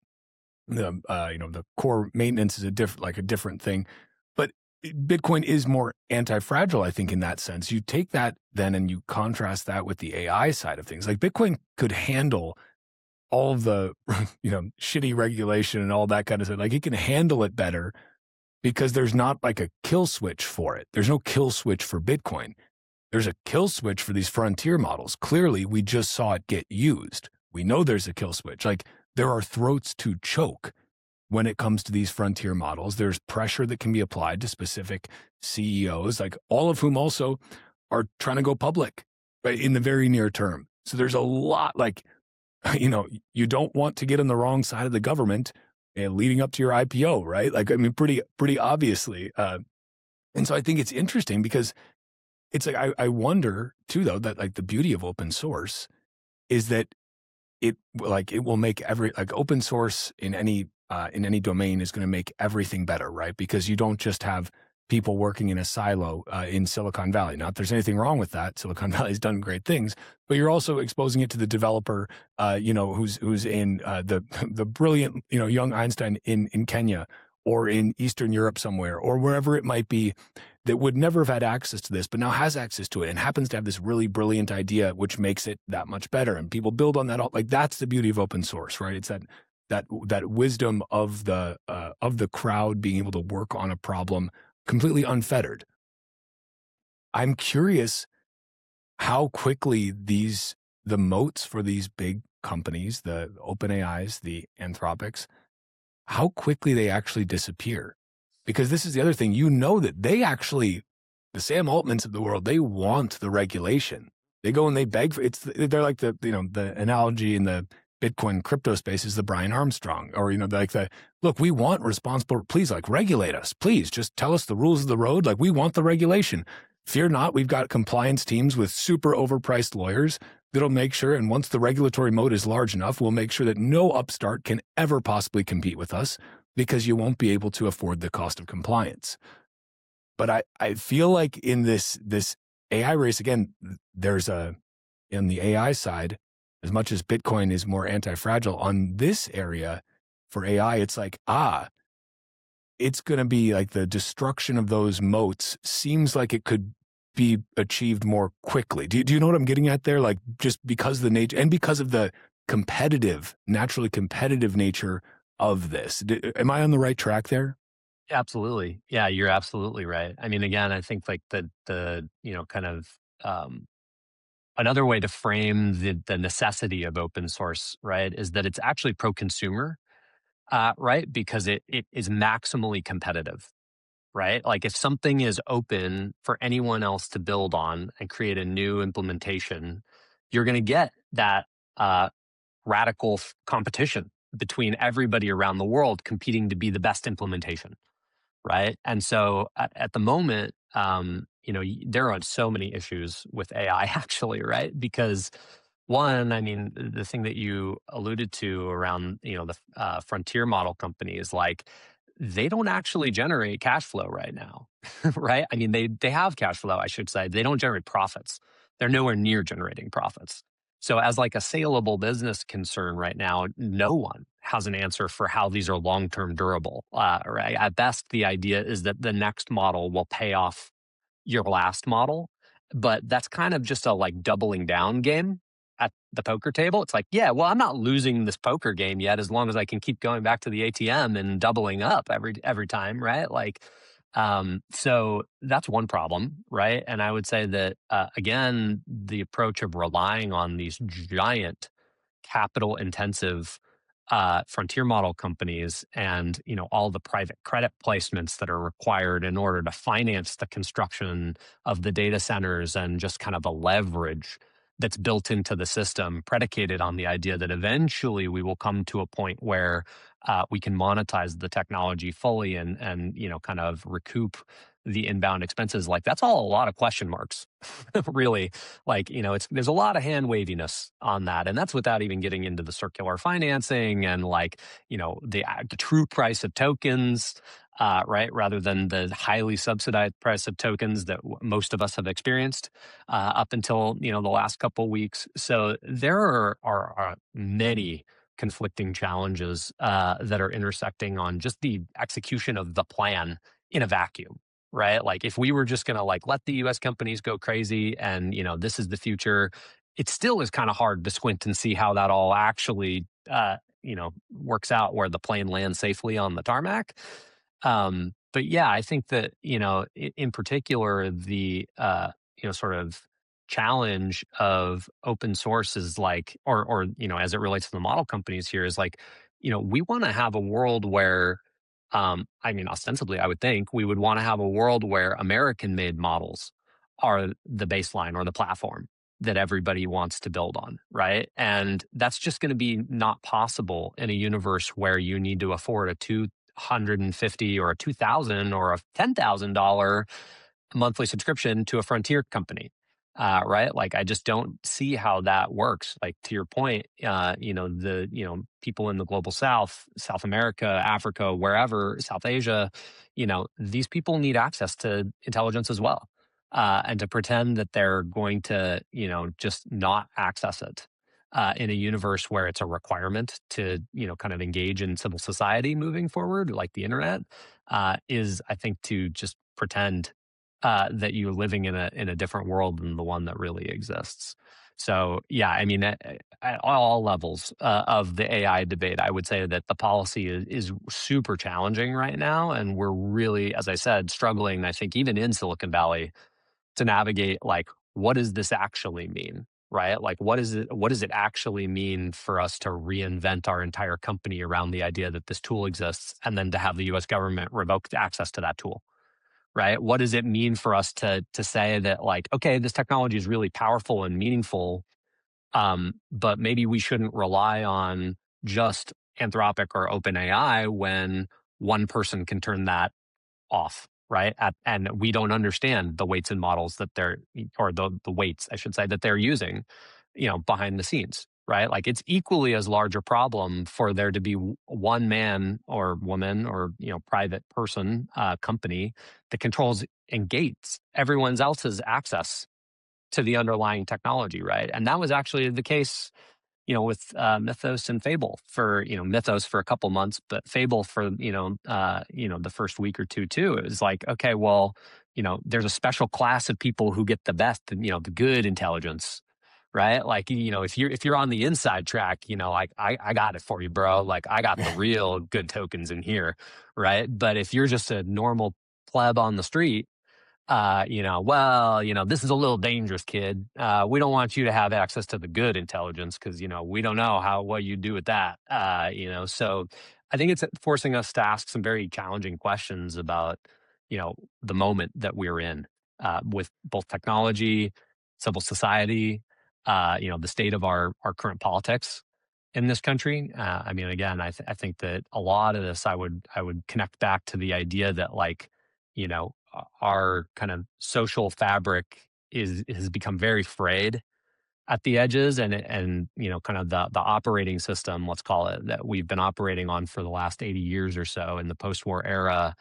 core maintenance is a different thing. But Bitcoin is more anti-fragile, I think, in that sense. You take that then and you contrast that with the AI side of things. Bitcoin could handle all the, shitty regulation and all that kind of stuff. It can handle it better because there's not a kill switch for it. There's no kill switch for Bitcoin. There's a kill switch for these frontier models. Clearly, we just saw it get used, We know there's a kill switch. Like, there are throats to choke when it comes to these frontier models. There's pressure that can be applied to specific CEOs, like all of whom also are trying to go public, right, in the very near term. So there's a lot, like, you don't want to get on the wrong side of the government and leading up to your IPO, right? Like, I mean, pretty obviously. And so I think it's interesting because it's like, I wonder too, though, that like the beauty of open source is that it will make open source in any domain is going to make everything better, right? Because you don't just have people working in a silo in Silicon Valley. Not that there's anything wrong with that. Silicon Valley's done great things, but you're also exposing it to the developer, who's in the brilliant, young Einstein in Kenya or in Eastern Europe somewhere or wherever it might be, that would never have had access to this, but now has access to it and happens to have this really brilliant idea, which makes it that much better. And people build on that. Like, that's the beauty of open source, right? It's that wisdom of the crowd being able to work on a problem completely unfettered. I'm curious how quickly the moats for these big companies, the OpenAIs, the Anthropics, how quickly they actually disappear. Because this is the other thing, that they actually, the Sam Altmans of the world, they want the regulation. They go and they beg for they're like the analogy in the Bitcoin crypto space is the Brian Armstrong, or, look, we want responsible, please, like, regulate us. Please just tell us the rules of the road. Like, we want the regulation. Fear not, we've got compliance teams with super overpriced lawyers that'll make sure, and once the regulatory moat is large enough, we'll make sure that no upstart can ever possibly compete with us because you won't be able to afford the cost of compliance. But I feel like in this AI race, again, in the AI side, as much as Bitcoin is more anti-fragile, on this area for AI, it's like, it's going to be like the destruction of those moats seems like it could be achieved more quickly. Do you know what I'm getting at there? Like, just because of the nature and because of the naturally competitive nature of this. Am I on the right track there? Yeah, absolutely. Yeah, you're absolutely right. I mean, again, I think like the kind of another way to frame the necessity of open source, right, is that it's actually pro-consumer, right, because it is maximally competitive, right? Like, if something is open for anyone else to build on and create a new implementation, you're going to get that radical competition between everybody around the world competing to be the best implementation, right? And so at the moment, there are so many issues with AI actually, right? Because one, I mean, the thing that you alluded to around, the frontier model companies, like, they don't actually generate cash flow right now, right? I mean, they have cash flow, I should say. They don't generate profits. They're nowhere near generating profits. So as like a saleable business concern right now, no one has an answer for how these are long-term durable. Right? At best, the idea is that the next model will pay off your last model, but that's kind of just a like doubling down game at the poker table. It's like, yeah, well, I'm not losing this poker game yet as long as I can keep going back to the ATM and doubling up every time, right? Like, so that's one problem, right? And I would say that again, the approach of relying on these giant capital intensive frontier model companies and all the private credit placements that are required in order to finance the construction of the data centers, and just kind of a leverage that's built into the system predicated on the idea that eventually we will come to a point where we can monetize the technology fully and kind of recoup the inbound expenses. Like, that's all a lot of question marks, really. Like, there's a lot of hand waviness on that. And that's without even getting into the circular financing and like, the true price of tokens, right? Rather than the highly subsidized price of tokens that most of us have experienced up until, the last couple of weeks. So there are many conflicting challenges that are intersecting on just the execution of the plan in a vacuum. Right? Like, if we were just going to like let the US companies go crazy and, this is the future, it still is kind of hard to squint and see how that all actually, works out where the plane lands safely on the tarmac. But yeah, I think that, in particular, the, sort of challenge of open source is like, or as it relates to the model companies here, is like, we want to have a world where, I mean, ostensibly, I would think we would want to have a world where American made models are the baseline or the platform that everybody wants to build on, right? And that's just going to be not possible in a universe where you need to afford a 250 or a 2,000 or a $10,000 monthly subscription to a frontier company. Right? Like, I just don't see how that works. Like, to your point, people in the global South, South America, Africa, wherever, South Asia, these people need access to intelligence as well. And to pretend that they're going to, just not access it in a universe where it's a requirement to, kind of engage in civil society moving forward, like the internet, is, I think, to just pretend that you're living in a different world than the one that really exists. So yeah, I mean, at all levels of the AI debate, I would say that the policy is super challenging right now, and we're really, as I said, struggling. I think even in Silicon Valley to navigate, like, what does this actually mean? Right? Like, what is it? What does it actually mean for us to reinvent our entire company around the idea that this tool exists, and then to have the U.S. government revoke access to that tool? Right? What does it mean for us to say that, like, okay, this technology is really powerful and meaningful, but maybe we shouldn't rely on just Anthropic or OpenAI when one person can turn that off, right? And we don't understand the weights and models that they're, or the weights, I should say, that they're using, behind the scenes, right? Like, it's equally as large a problem for there to be one man or woman or, private person, company that controls and gates everyone else's access to the underlying technology, right? And that was actually the case, with Mythos and Fable for, Mythos for a couple months, but Fable for, the first week or two too. It was like, okay, well, there's a special class of people who get the best, the good intelligence, right? Like, if you're on the inside track, like, I got it for you, bro. Like, I got the real good tokens in here, right? But if you're just a normal pleb on the street, this is a little dangerous, kid. We don't want you to have access to the good intelligence because, we don't know what you do with that. So I think it's forcing us to ask some very challenging questions about, the moment that we're in, with both technology, civil society, the state of our current politics in this country. I mean, again, I think that a lot of this, I would connect back to the idea that, like, our kind of social fabric has become very frayed at the edges, and kind of the operating system, let's call it, that we've been operating on for the last 80 years or so in the post-war era.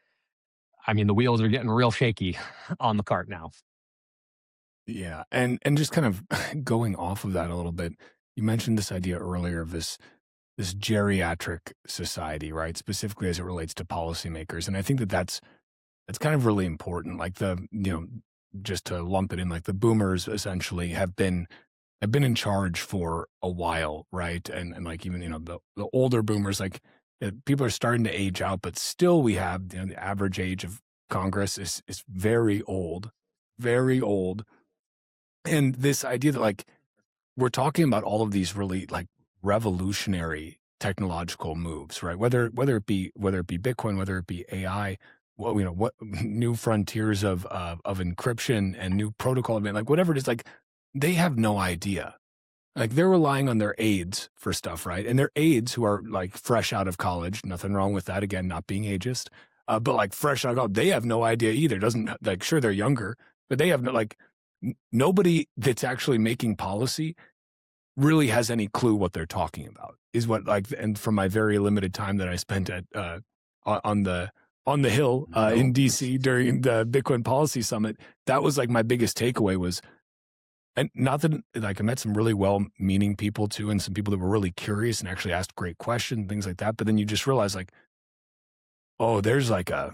I mean, the wheels are getting real shaky on the cart now. Yeah, and just kind of going off of that a little bit, you mentioned this idea earlier of this geriatric society, right? Specifically as it relates to policymakers, and I think that's kind of really important. Like, just to lump it in, like, the boomers essentially have been in charge for a while, right? And like, even, the older boomers, like, people are starting to age out, but still we have, the average age of Congress is very old, very old. And this idea that, like, we're talking about all of these really, like, revolutionary technological moves, right? Whether it be Bitcoin, whether it be AI, well, what new frontiers of encryption and new protocol, like, whatever it is, like, they have no idea. Like, they're relying on their aides for stuff, right? And their aides, who are, like, fresh out of college, nothing wrong with that, again, not being ageist, but, like, fresh out of college, they have no idea either. Doesn't, like, sure, they're younger, but they have no, like, nobody that's actually making policy really has any clue what they're talking about, is what, like, and from my very limited time that I spent at on the Hill in DC during the Bitcoin Policy Summit, that was, like, my biggest takeaway was, and not that, like, I met some really well-meaning people too, and some people that were really curious and actually asked great questions, things like that. But then you just realize, like, oh, there's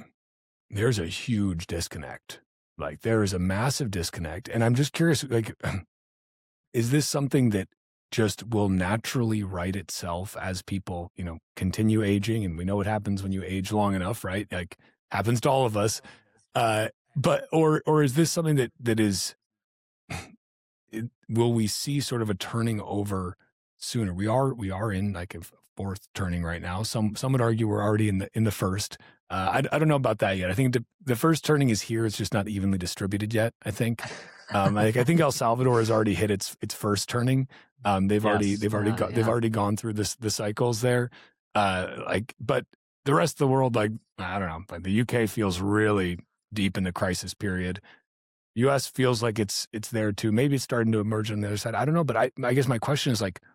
a huge disconnect. Like, there is a massive disconnect. And I'm just curious, like, is this something that just will naturally right itself as people, continue aging? And we know what happens when you age long enough, right? Like, happens to all of us. But, or is this something that is will we see sort of a turning over sooner? We are in like a fourth turning right now. Some would argue we're already in the first. I don't know about that yet. I think the first turning is here. It's just not evenly distributed yet. I think. I think El Salvador has already hit its first turning. They've already Yes. they've already gone through the cycles there. But the rest of the world, like I don't know, like the UK feels really deep in the crisis period. US feels like it's there too. Maybe it's starting to emerge on the other side. I don't know, but I guess my question is like,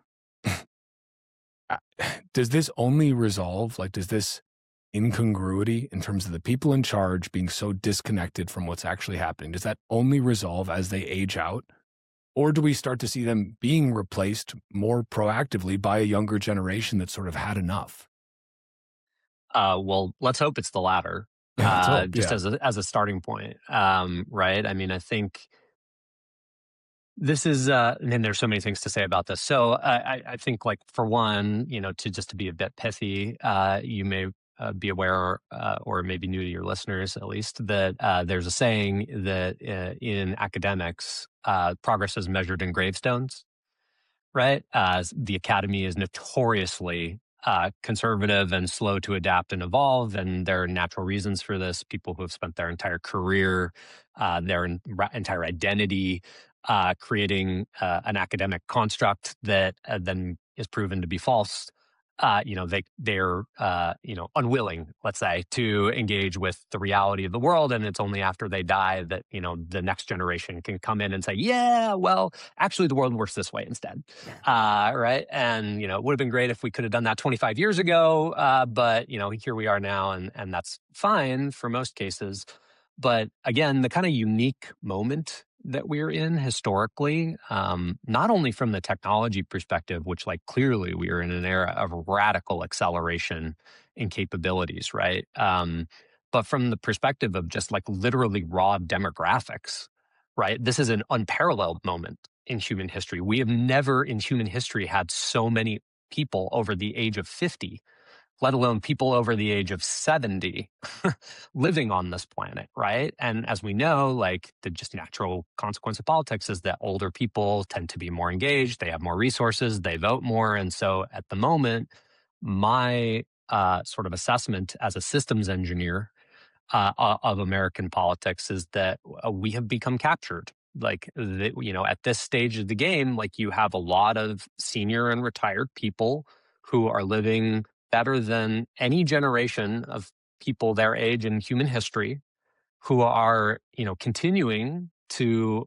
does this only resolve? Like, does this incongruity in terms of the people in charge being so disconnected from what's actually happening, does that only resolve as they age out? Or do we start to see them being replaced more proactively by a younger generation that's sort of had enough? Well, let's hope it's the latter. Let's hope, Just yeah. as a starting point, right? I mean, I think this is, and there's so many things to say about this. So I think, like for one, to be a bit pithy, you may be aware, or maybe new to your listeners at least, that there's a saying that in academics, progress is measured in gravestones, right? The academy is notoriously conservative and slow to adapt and evolve, and there are natural reasons for this. People who have spent their entire career, entire identity, creating an academic construct that then is proven to be false. They're unwilling, let's say, to engage with the reality of the world, and it's only after they die that the next generation can come in and say, yeah, well, actually the world works this way instead. Right. And it would have been great if we could have done that 25 years ago, but here we are now, and that's fine for most cases. But again, the kind of unique moment that we're in historically, not only from the technology perspective, which like clearly we are in an era of radical acceleration in capabilities, right? But from the perspective of just like literally raw demographics, right? This is an unparalleled moment in human history. We have never in human history had so many people over the age of 50, let alone people over the age of 70 living on this planet, right? And as we know, like the just natural consequence of politics is that older people tend to be more engaged, they have more resources, they vote more. And so at the moment, my sort of assessment as a systems engineer of American politics is that we have become captured. Like, at this stage of the game, like you have a lot of senior and retired people who are living better than any generation of people their age in human history, who are, continuing to,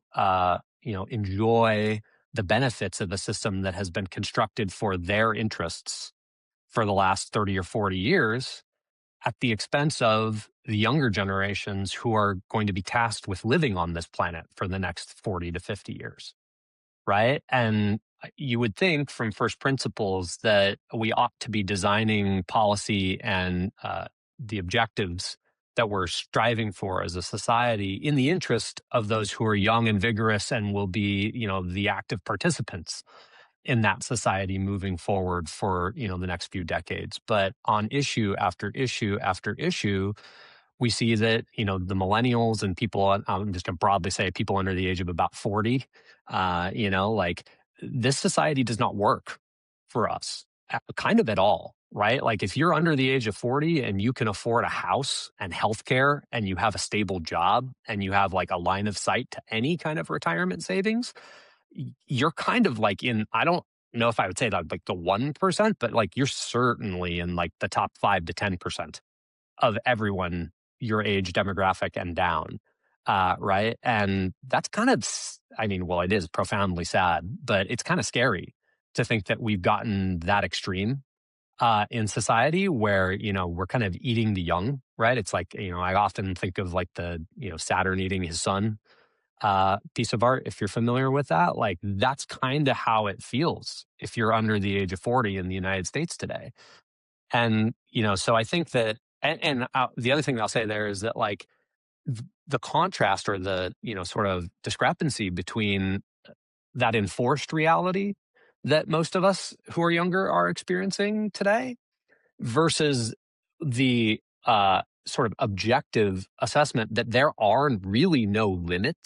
enjoy the benefits of a system that has been constructed for their interests for the last 30 or 40 years at the expense of the younger generations who are going to be tasked with living on this planet for the next 40 to 50 years, right? And you would think from first principles that we ought to be designing policy and the objectives that we're striving for as a society in the interest of those who are young and vigorous and will be, the active participants in that society moving forward for the next few decades. But on issue after issue after issue, we see that the millennials and people, I'm just going to broadly say people under the age of about 40, like this society does not work for us kind of at all, right? Like if you're under the age of 40 and you can afford a house and healthcare and you have a stable job and you have like a line of sight to any kind of retirement savings, you're kind of like I don't know if I would say that like the 1%, but like you're certainly in like the top 5 to 10% of everyone your age demographic and down. Right. And that's kind of, well, it is profoundly sad, but it's kind of scary to think that we've gotten that extreme in society where, we're kind of eating the young, right? It's like, I often think of like the, Saturn eating his son piece of art, if you're familiar with that. Like that's kind of how it feels if you're under the age of 40 in the United States today. And, so I think that, the other thing I'll say there is that like the contrast or the, sort of discrepancy between that enforced reality that most of us who are younger are experiencing today versus the sort of objective assessment that there are really no limits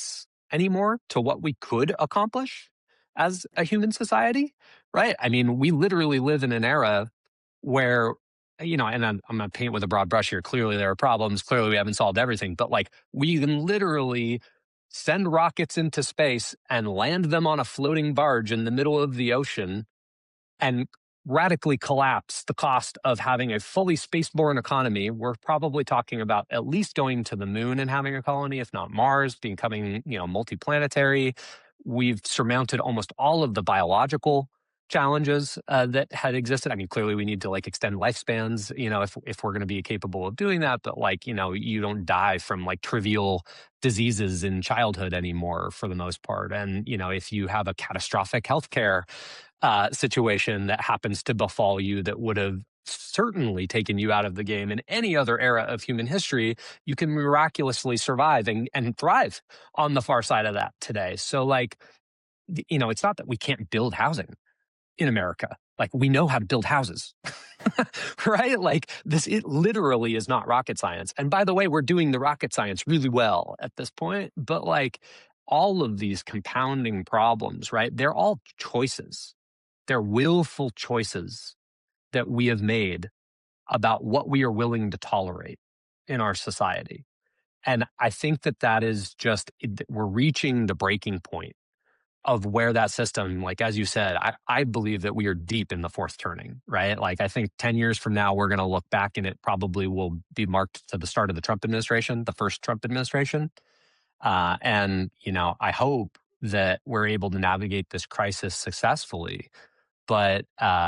anymore to what we could accomplish as a human society, right? I mean, we literally live in an era where, and I'm going to paint with a broad brush here. Clearly, there are problems. Clearly, we haven't solved everything, but like we can literally send rockets into space and land them on a floating barge in the middle of the ocean and radically collapse the cost of having a fully spaceborne economy. We're probably talking about at least going to the moon and having a colony, if not Mars, becoming, multiplanetary. We've surmounted almost all of the biological challenges that had existed. I mean, clearly we need to like extend lifespans, if we're going to be capable of doing that. But like, you don't die from like trivial diseases in childhood anymore for the most part. And, if you have a catastrophic healthcare situation that happens to befall you that would have certainly taken you out of the game in any other era of human history, you can miraculously survive and thrive on the far side of that today. So like, it's not that we can't build housing in America. Like we know how to build houses, right? Like it literally is not rocket science. And by the way, we're doing the rocket science really well at this point, but like all of these compounding problems, right? They're all choices. They're willful choices that we have made about what we are willing to tolerate in our society. And I think that is just, we're reaching the breaking point of where that system, like, as you said, I believe that we are deep in the fourth turning, right? Like, I think 10 years from now, we're going to look back and it probably will be marked to the start of the Trump administration, the first Trump administration. And, I hope that we're able to navigate this crisis successfully. But,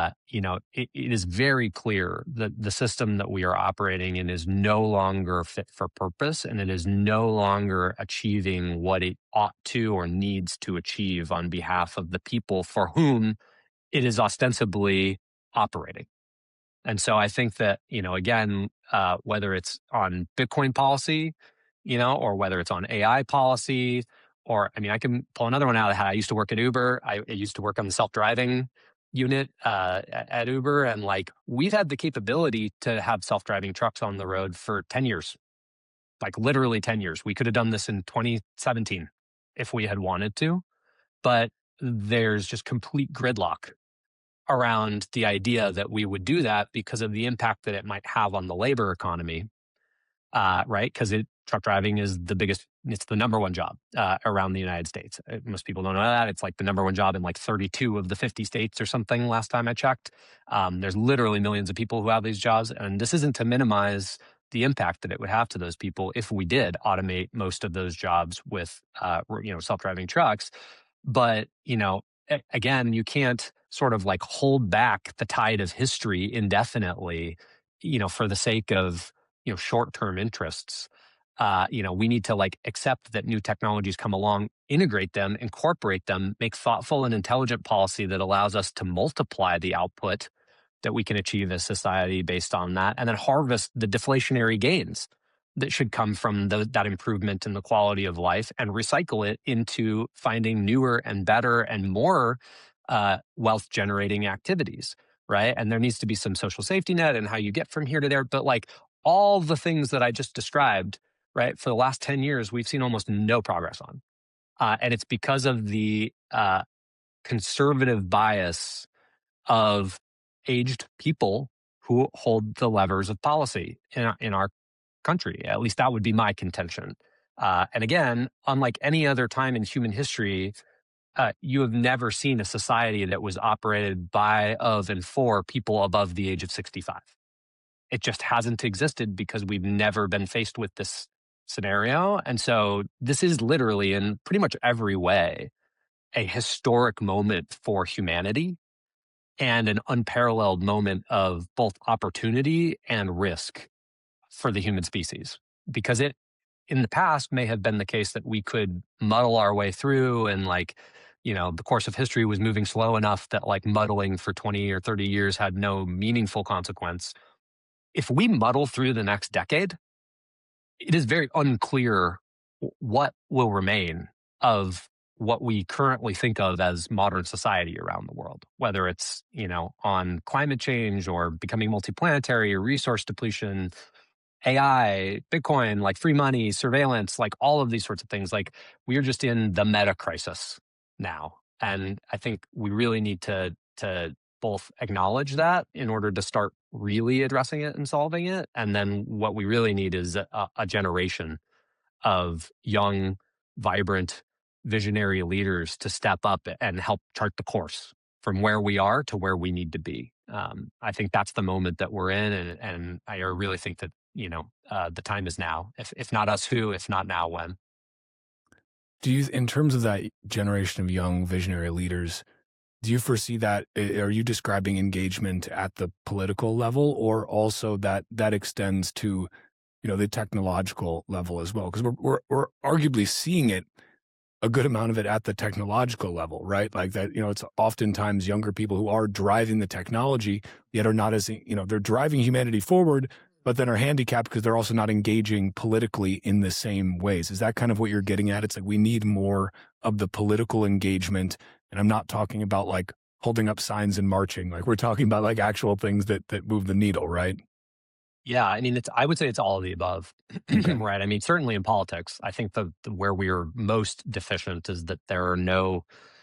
it is very clear that the system that we are operating in is no longer fit for purpose, and it is no longer achieving what it ought to or needs to achieve on behalf of the people for whom it is ostensibly operating. And so I think that, again, whether it's on Bitcoin policy, or whether it's on AI policy, or, I mean, I can pull another one out of the hat. I used to work at Uber. I used to work on the self-driving unit at Uber. And like, we've had the capability to have self-driving trucks on the road for 10 years, like literally 10 years. We could have done this in 2017 if we had wanted to, but there's just complete gridlock around the idea that we would do that because of the impact that it might have on the labor economy, right? Because truck driving is it's the number one job around the United States. Most people don't know that. It's like the number one job in like 32 of the 50 states or something last time I checked. There's literally millions of people who have these jobs. And this isn't to minimize the impact that it would have to those people if we did automate most of those jobs with, self-driving trucks. But, again, you can't sort of like hold back the tide of history indefinitely, for the sake of, short-term interests. We need to like accept that new technologies come along, integrate them, incorporate them, make thoughtful and intelligent policy that allows us to multiply the output that we can achieve as society based on that, and then harvest the deflationary gains that should come from that improvement in the quality of life and recycle it into finding newer and better and more wealth generating activities, right? And there needs to be some social safety net and how you get from here to there. But like all the things that I just described, right, for the last 10 years, we've seen almost no progress on. And it's because of the conservative bias of aged people who hold the levers of policy in our country. At least that would be my contention. And again, unlike any other time in human history, you have never seen a society that was operated by, of, and for people above the age of 65. It just hasn't existed because we've never been faced with this scenario. And so this is literally, in pretty much every way, a historic moment for humanity and an unparalleled moment of both opportunity and risk for the human species. Because it, in the past, may have been the case that we could muddle our way through and the course of history was moving slow enough that like muddling for 20 or 30 years had no meaningful consequence. If we muddle through the next decade, it is very unclear what will remain of what we currently think of as modern society around the world, whether it's, on climate change or becoming multiplanetary or resource depletion. AI, Bitcoin, like free money, surveillance, like all of these sorts of things. Like we're just in the meta crisis now. And I think we really need to both acknowledge that in order to start really addressing it and solving it. And then what we really need is a generation of young, vibrant, visionary leaders to step up and help chart the course from where we are to where we need to be. I think that's the moment that we're in, and I really think that the time is now. If not us, who? If not now, when? Do you, in terms of that generation of young visionary leaders, do you foresee that? Are you describing engagement at the political level, or also that extends to the technological level as well? Because we're arguably seeing it, a good amount of it at the technological level, right? Like that, it's oftentimes younger people who are driving the technology, yet are not as, they're driving humanity forward, but then are handicapped because they're also not engaging politically in the same ways. Is that kind of what you're getting at? It's like we need more of the political engagement. And I'm not talking about like holding up signs and marching. Like we're talking about like actual things that move the needle, right? Yeah, I mean, I would say it's all of the above, Okay. right? I mean, certainly in politics, I think where we are most deficient is that there are no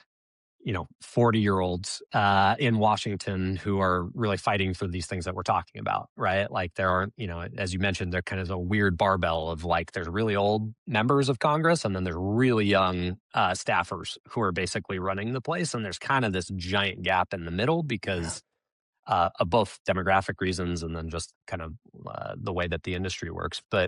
40-year-olds in Washington who are really fighting for these things that we're talking about, right? Like there aren't, as you mentioned, there kind of a weird barbell of like there's really old members of Congress and then there's really young staffers who are basically running the place. And there's kind of this giant gap in the middle because of both demographic reasons and then just kind of the way that the industry works. But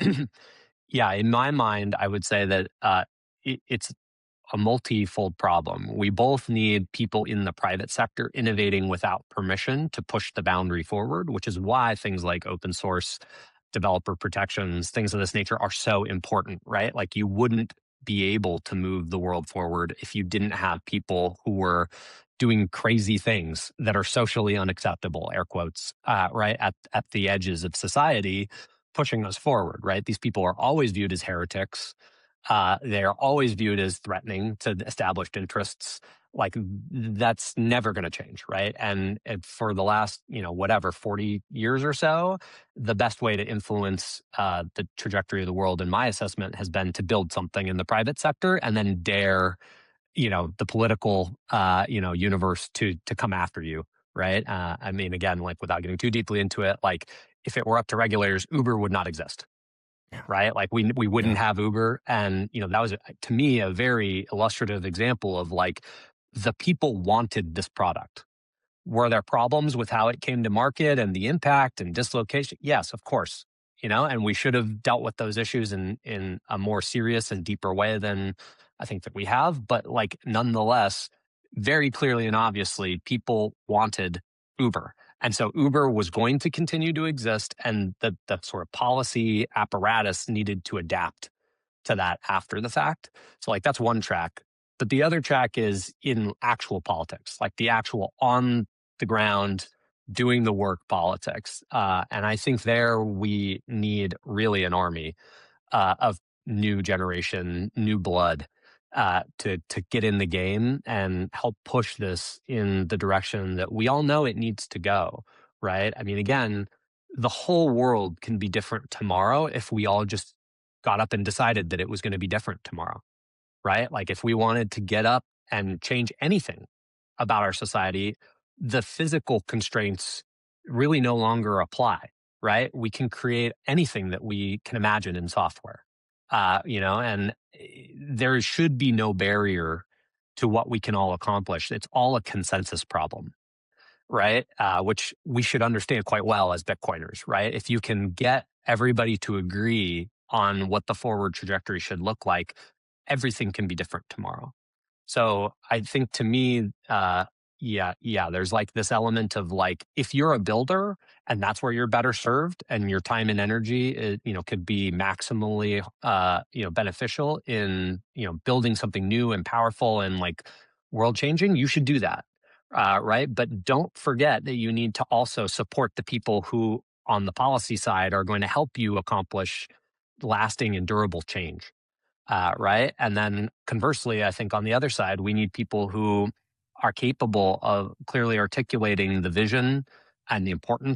yeah, in my mind, I would say that it's a multi-fold problem. We both need people in the private sector innovating without permission to push the boundary forward, which is why things like open source, developer protections, things of this nature are so important, right? Like you wouldn't be able to move the world forward if you didn't have people who were doing crazy things that are socially unacceptable, air quotes, right, at the edges of society, pushing us forward, right? These people are always viewed as heretics. They are always viewed as threatening to established interests. Like that's never going to change, right? And for the last, whatever, 40 years or so, the best way to influence the trajectory of the world, in my assessment, has been to build something in the private sector and then dare, the political, universe to come after you, right? I mean, again, like without getting too deeply into it, like if it were up to regulators, Uber would not exist, Yeah. right? Like we wouldn't Yeah. have Uber. And, that was, to me, a very illustrative example of like the people wanted this product. Were there problems with how it came to market and the impact and dislocation? Yes, of course. And we should have dealt with those issues in a more serious and deeper way than I think that we have. But like nonetheless, very clearly and obviously, people wanted Uber. And so Uber was going to continue to exist, and the sort of policy apparatus needed to adapt to that after the fact. So like that's one track. But the other track is in actual politics, like the actual on the ground, doing the work politics. And I think there we need really an army of new generation, new blood to get in the game and help push this in the direction that we all know it needs to go. Right? I mean, again, the whole world can be different tomorrow if we all just got up and decided that it was going to be different tomorrow. Right? Like if we wanted to get up and change anything about our society, the physical constraints really no longer apply, right? We can create anything that we can imagine in software, and there should be no barrier to what we can all accomplish. It's all a consensus problem, right? Which we should understand quite well as Bitcoiners, right? If you can get everybody to agree on what the forward trajectory should look like, everything can be different tomorrow. So I think to me, there's like this element of like, if you're a builder and that's where you're better served and your time and energy, could be maximally, beneficial in, building something new and powerful and like world changing, you should do that. Right. But don't forget that you need to also support the people who on the policy side are going to help you accomplish lasting and durable change. Right. And then conversely, I think on the other side, we need people who are capable of clearly articulating the vision and the importance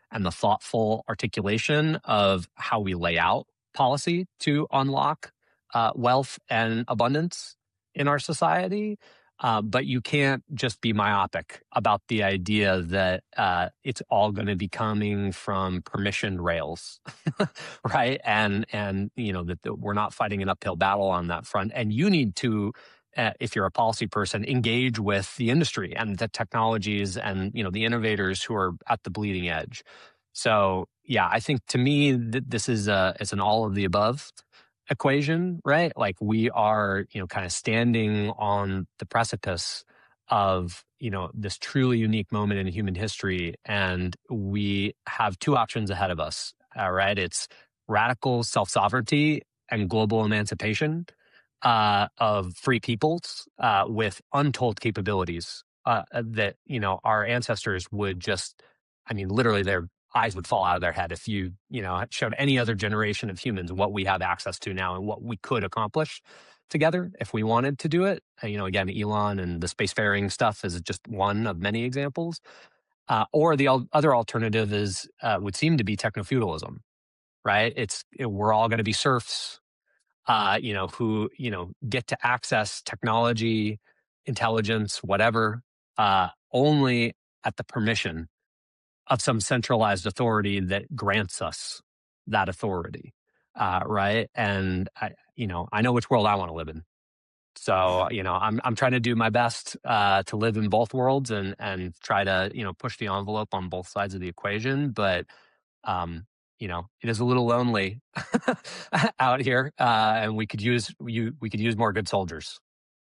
and the thoughtful articulation of how we lay out policy to unlock wealth and abundance in our society. But you can't just be myopic about the idea that it's all going to be coming from permission rails, right? And that we're not fighting an uphill battle on that front. And you need to, if you're a policy person, engage with the industry and the technologies and the innovators who are at the bleeding edge. So yeah, I think to me this is it's an all of the above equation, right? Like we are, kind of standing on the precipice of, this truly unique moment in human history. And we have two options ahead of us, right? It's radical self-sovereignty and global emancipation of free peoples with untold capabilities that, our ancestors would just, I mean, literally their eyes would fall out of their head if you, showed any other generation of humans what we have access to now and what we could accomplish together if we wanted to do it. Again, Elon and the spacefaring stuff is just one of many examples. Or the other alternative is would seem to be techno-feudalism, right? We're all going to be serfs, who, get to access technology, intelligence, whatever, only at the permission of some centralized authority that grants us that authority, right? And I know which world I want to live in. So I'm trying to do my best to live in both worlds and try to push the envelope on both sides of the equation. But it is a little lonely out here, and we could use more good soldiers.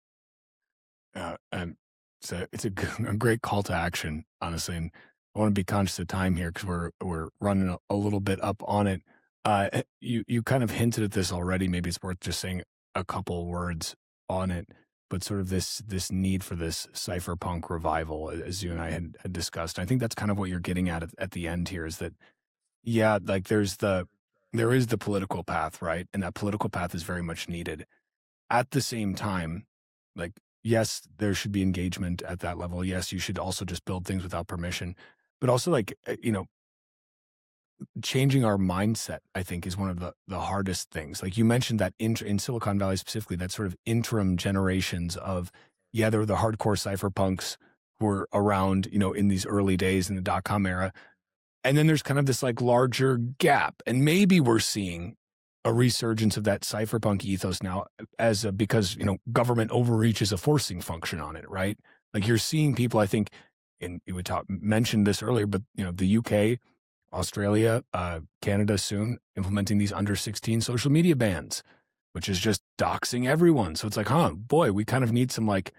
And so it's a great call to action, honestly. And I want to be conscious of time here because we're running a little bit up on it. You kind of hinted at this already. Maybe it's worth just saying a couple words on it, but sort of this need for this cypherpunk revival, as you and I had discussed. I think that's kind of what you're getting at the end here is that, yeah, like there is the political path, right? And that political path is very much needed. At the same time, like, yes, there should be engagement at that level. Yes, you should also just build things without permission, but also like, changing our mindset, I think, is one of the hardest things. Like you mentioned that in Silicon Valley specifically, that sort of interim generations of, yeah, there were the hardcore cypherpunks who were around, in these early days in the dot-com era. And then there's kind of this like larger gap. And maybe we're seeing a resurgence of that cypherpunk ethos now because, government overreach is a forcing function on it, right? Like you're seeing people, I think, and we mentioned this earlier, but, the UK, Australia, Canada soon implementing these under 16 social media bans, which is just doxing everyone. So it's like, boy, we kind of need some like,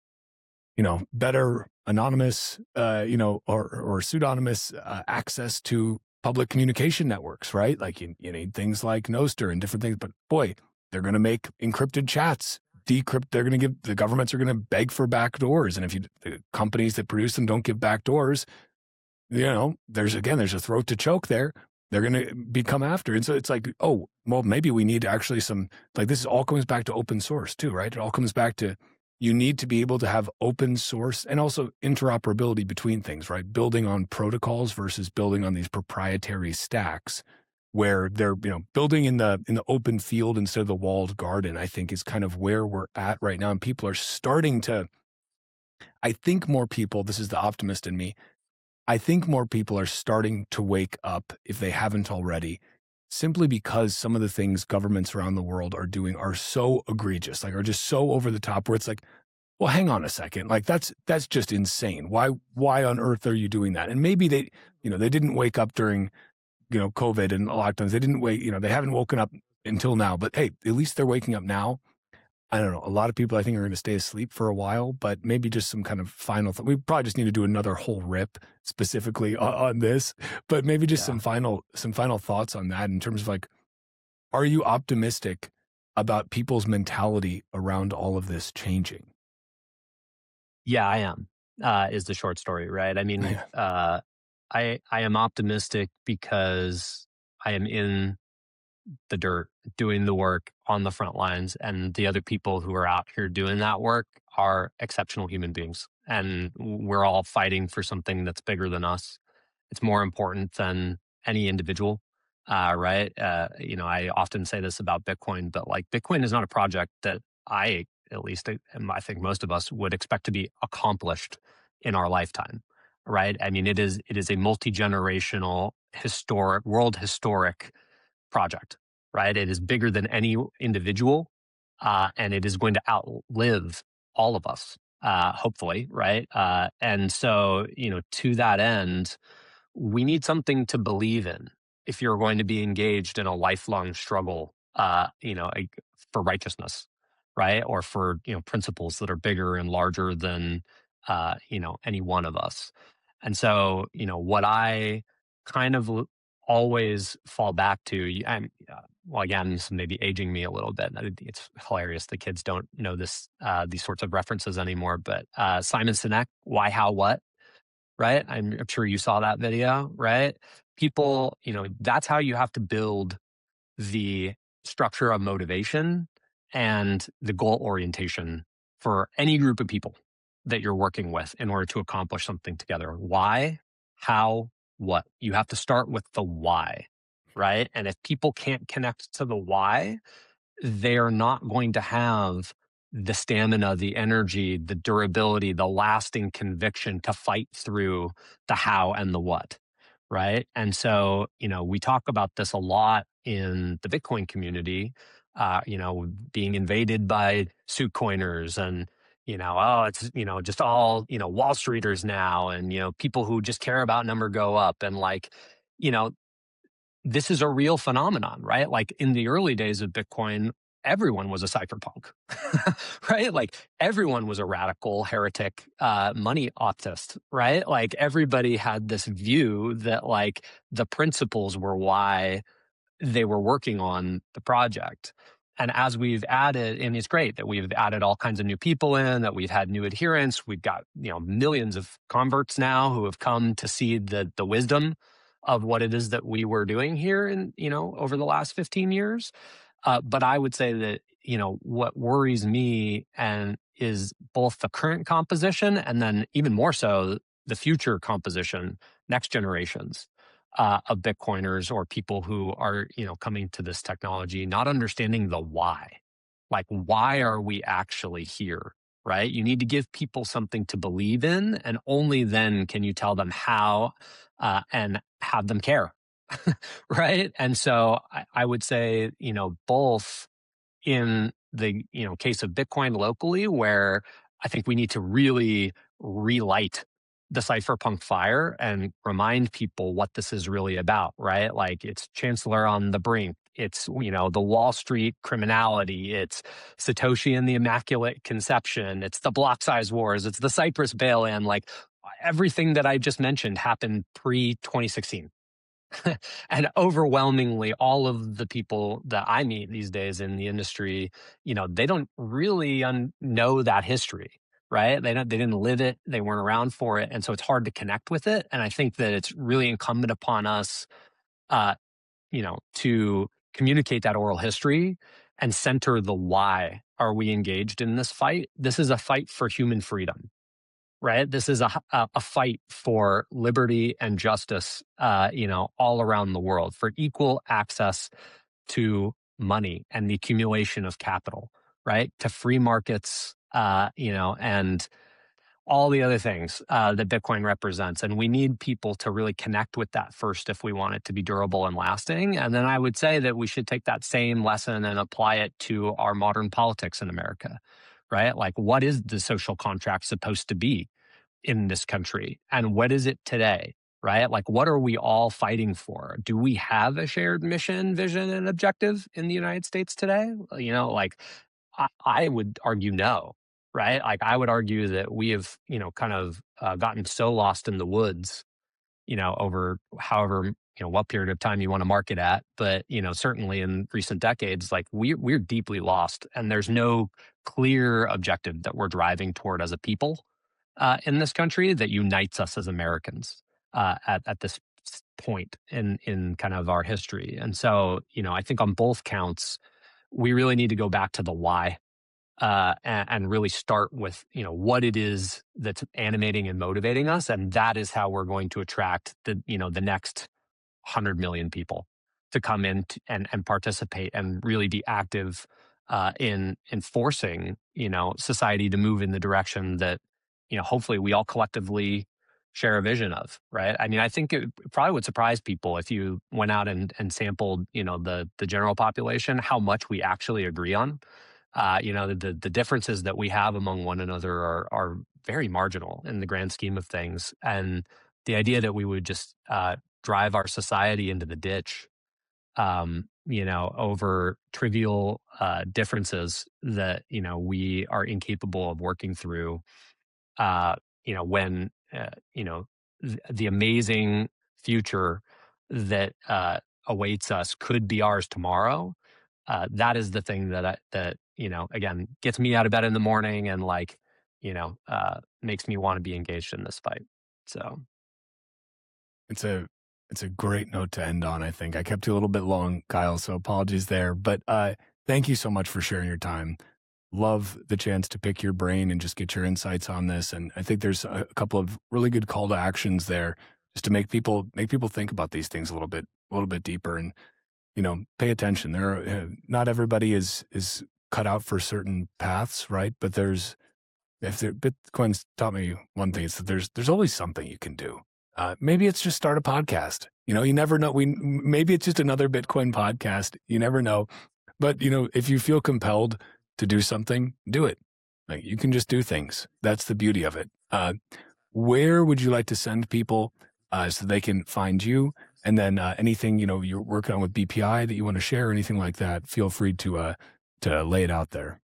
better anonymous, or pseudonymous access to public communication networks, right? Like you need things like Nostr and different things, but boy, they're going to make encrypted chats decrypt. They're going to the governments are going to beg for backdoors. And if the companies that produce them don't give backdoors, there's a throat to choke there. They're going to become after. And so it's like, oh, well, maybe we need actually this all comes back to open source too, right? It all comes back to, you need to be able to have open source and also interoperability between things, right? Building on protocols versus building on these proprietary stacks where they're, building in the open field instead of the walled garden, I think is kind of where we're at right now. And people are starting to, I think more people, this is the optimist in me, I think more people are starting to wake up, if they haven't already, simply because some of the things governments around the world are doing are so egregious, like are just so over the top where it's like, well, hang on a second. Like that's just insane. Why on earth are you doing that? And maybe they didn't wake up during, COVID and lockdowns. They didn't they haven't woken up until now, but hey, at least they're waking up now. I don't know. A lot of people I think are going to stay asleep for a while, but maybe just some kind of final thought. We probably just need to do another whole rip specifically on this, but maybe just some final thoughts on that in terms of like, are you optimistic about people's mentality around all of this changing? Yeah, I am, is the short story, right? I mean, I am optimistic because I am in the dirt, doing the work on the front lines, and the other people who are out here doing that work are exceptional human beings, and we're all fighting for something that's bigger than us. It's more important than any individual, right? I often say this about Bitcoin, but like Bitcoin is not a project that I, at least, I think most of us would expect to be accomplished in our lifetime, right? I mean, it is a multi generational, historic, world historic project, right? It is bigger than any individual, and it is going to outlive all of us, hopefully, right? And so, to that end, we need something to believe in if you're going to be engaged in a lifelong struggle, for righteousness, right? Or for, principles that are bigger and larger than, any one of us. And so, what I kind of always fall back to, well, again, this may be aging me a little bit. It's hilarious. The kids don't know these sorts of references anymore, but Simon Sinek, Why, How, What, right? I'm sure you saw that video, right? People, that's how you have to build the structure of motivation and the goal orientation for any group of people that you're working with in order to accomplish something together. Why, how, what? You have to start with the why, right? And if people can't connect to the why, they're not going to have the stamina, the energy, the durability, the lasting conviction to fight through the how and the what. Right. And so, we talk about this a lot in the Bitcoin community, being invaded by suit coiners and, it's, just all, Wall Streeters now and, people who just care about number go up and like, you know, this is a real phenomenon, right? Like in the early days of Bitcoin, everyone was a cypherpunk, right? Like everyone was a radical heretic, money optist, right? Like everybody had this view that like the principles were why they were working on the project. And as we've added, and it's great that we've added all kinds of new people in, that we've had new adherents. We've got, millions of converts now who have come to see the wisdom of what it is that we were doing here in, over the last 15 years. But I would say that, what worries me and is both the current composition and then even more so the future composition, next generations of Bitcoiners or people who are, coming to this technology, not understanding the why. Like, why are we actually here? Right? You need to give people something to believe in, and only then can you tell them how and have them care. Right? And so I would say, both in the case of Bitcoin locally, where I think we need to really relight the cypherpunk fire and remind people what this is really about, right? Like it's Chancellor on the Brink. It's, the Wall Street criminality. It's Satoshi and the Immaculate Conception. It's the block size wars. It's the Cyprus bail-in. Like everything that I just mentioned happened pre-2016. And overwhelmingly, all of the people that I meet these days in the industry, they don't really know that history, right? They didn't live it. They weren't around for it. And so it's hard to connect with it. And I think that it's really incumbent upon us, uh, to communicate that oral history and center the why are we engaged in this fight. This is a fight for human freedom, right? This is a fight for liberty and justice, all around the world, for equal access to money and the accumulation of capital, right? To free markets, and all the other things that Bitcoin represents. And we need people to really connect with that first if we want it to be durable and lasting. And then I would say that we should take that same lesson and apply it to our modern politics in America, right? Like, what is the social contract supposed to be in this country? And what is it today? Right? Like, what are we all fighting for? Do we have a shared mission, vision, and objective in the United States today? I would argue no, right? Like, I would argue that we have, kind of gotten so lost in the woods, over however, what period of time you want to mark it at. But, certainly in recent decades, like we're deeply lost and there's no clear objective that we're driving toward as a people in this country that unites us as Americans at this point in kind of our history. And so, I think on both counts, we really need to go back to the why, and really start with, what it is that's animating and motivating us, and that is how we're going to attract the next 100 million people to come in and participate and really be active in enforcing, society to move in the direction that, hopefully we all collectively share a vision of, right? I mean, I think it probably would surprise people if you went out and sampled, the general population, how much we actually agree on. The differences that we have among one another are very marginal in the grand scheme of things. And the idea that we would just drive our society into the ditch, over trivial differences that, we are incapable of working through, when, the amazing future that awaits us could be ours tomorrow. That is the thing that again, gets me out of bed in the morning and makes me want to be engaged in this fight. So It's a it's a great note to end on, I think. I kept you a little bit long, Kyle, so apologies there. But thank you so much for sharing your time. Love the chance to pick your brain and just get your insights on this. And I think there's a couple of really good call to actions there just to make people think about these things a little bit deeper and, pay attention. There are, not everybody is cut out for certain paths, right? But Bitcoin's taught me one thing, is that there's always something you can do. Maybe it's just start a podcast. You never know. Maybe it's just another Bitcoin podcast. You never know. But, if you feel compelled to do something, do it. Like, you can just do things. That's the beauty of it. Where would you like to send people so they can find you? And then anything, you're working on with BPI that you want to share or anything like that, feel free to lay it out there.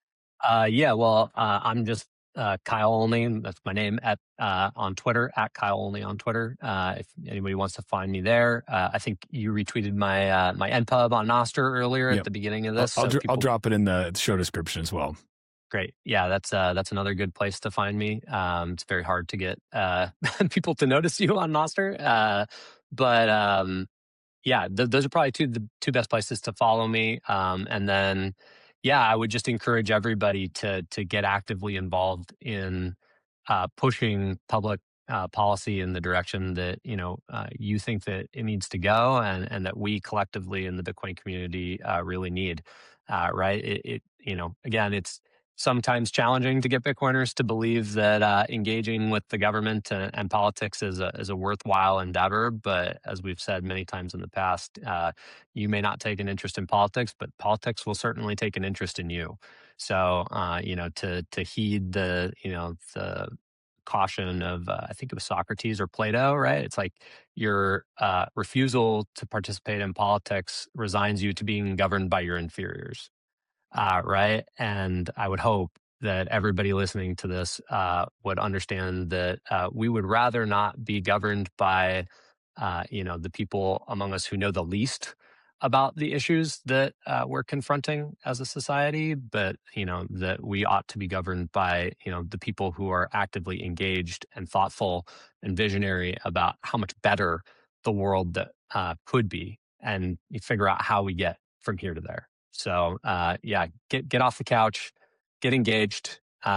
Well, I'm just Kyle Olney. That's my name on Twitter, at Kyle Olney on Twitter. If anybody wants to find me there, I think you retweeted my my NPub on Nostr earlier at the beginning of this. I'll drop it in the show description as well. Great. Yeah, that's another good place to find me. It's very hard to get people to notice you on Nostr, but yeah, those are probably the two best places to follow me. And then, yeah, I would just encourage everybody to get actively involved in pushing public policy in the direction that you think that it needs to go, and that we collectively in the Bitcoin community really need. Right? Again, it's sometimes challenging to get Bitcoiners to believe that engaging with the government and politics is a worthwhile endeavor. But as we've said many times in the past, you may not take an interest in politics, but politics will certainly take an interest in you. So, to heed the caution of, I think it was Socrates or Plato, right? It's like your refusal to participate in politics resigns you to being governed by your inferiors. Right. And I would hope that everybody listening to this would understand that we would rather not be governed by, the people among us who know the least about the issues that we're confronting as a society, but, that we ought to be governed by, the people who are actively engaged and thoughtful and visionary about how much better the world that could be, and you figure out how we get from here to there. So, yeah, get off the couch, get engaged,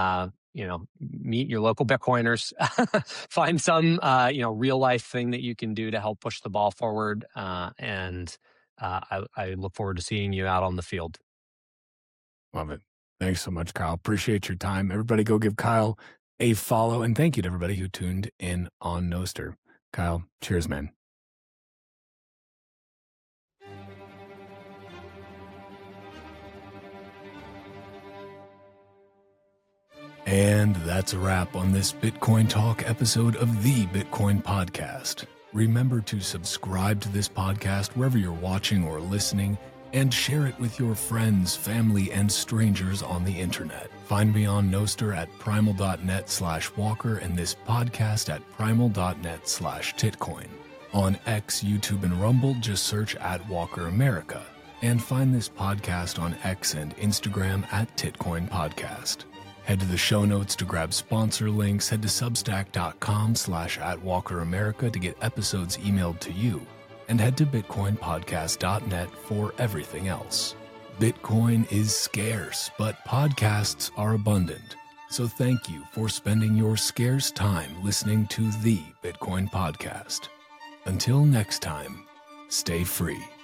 meet your local Bitcoiners, find some, real life thing that you can do to help push the ball forward. And I look forward to seeing you out on the field. Love it. Thanks so much, Kyle. Appreciate your time. Everybody go give Kyle a follow. And thank you to everybody who tuned in on Nostr. Kyle, cheers, man. And that's a wrap on this Bitcoin Talk episode of the Bitcoin Podcast. Remember to subscribe to this podcast wherever you're watching or listening, and share it with your friends, family, and strangers on the internet. Find me on Nostr at primal.net/Walker and this podcast at primal.net/Titcoin. On X, YouTube, and Rumble, just search at Walker America. And find this podcast on X and Instagram at Titcoin Podcast. Head to the show notes to grab sponsor links. Head to substack.com/@WalkerAmerica to get episodes emailed to you. And head to bitcoinpodcast.net for everything else. Bitcoin is scarce, but podcasts are abundant. So thank you for spending your scarce time listening to the Bitcoin Podcast. Until next time, stay free.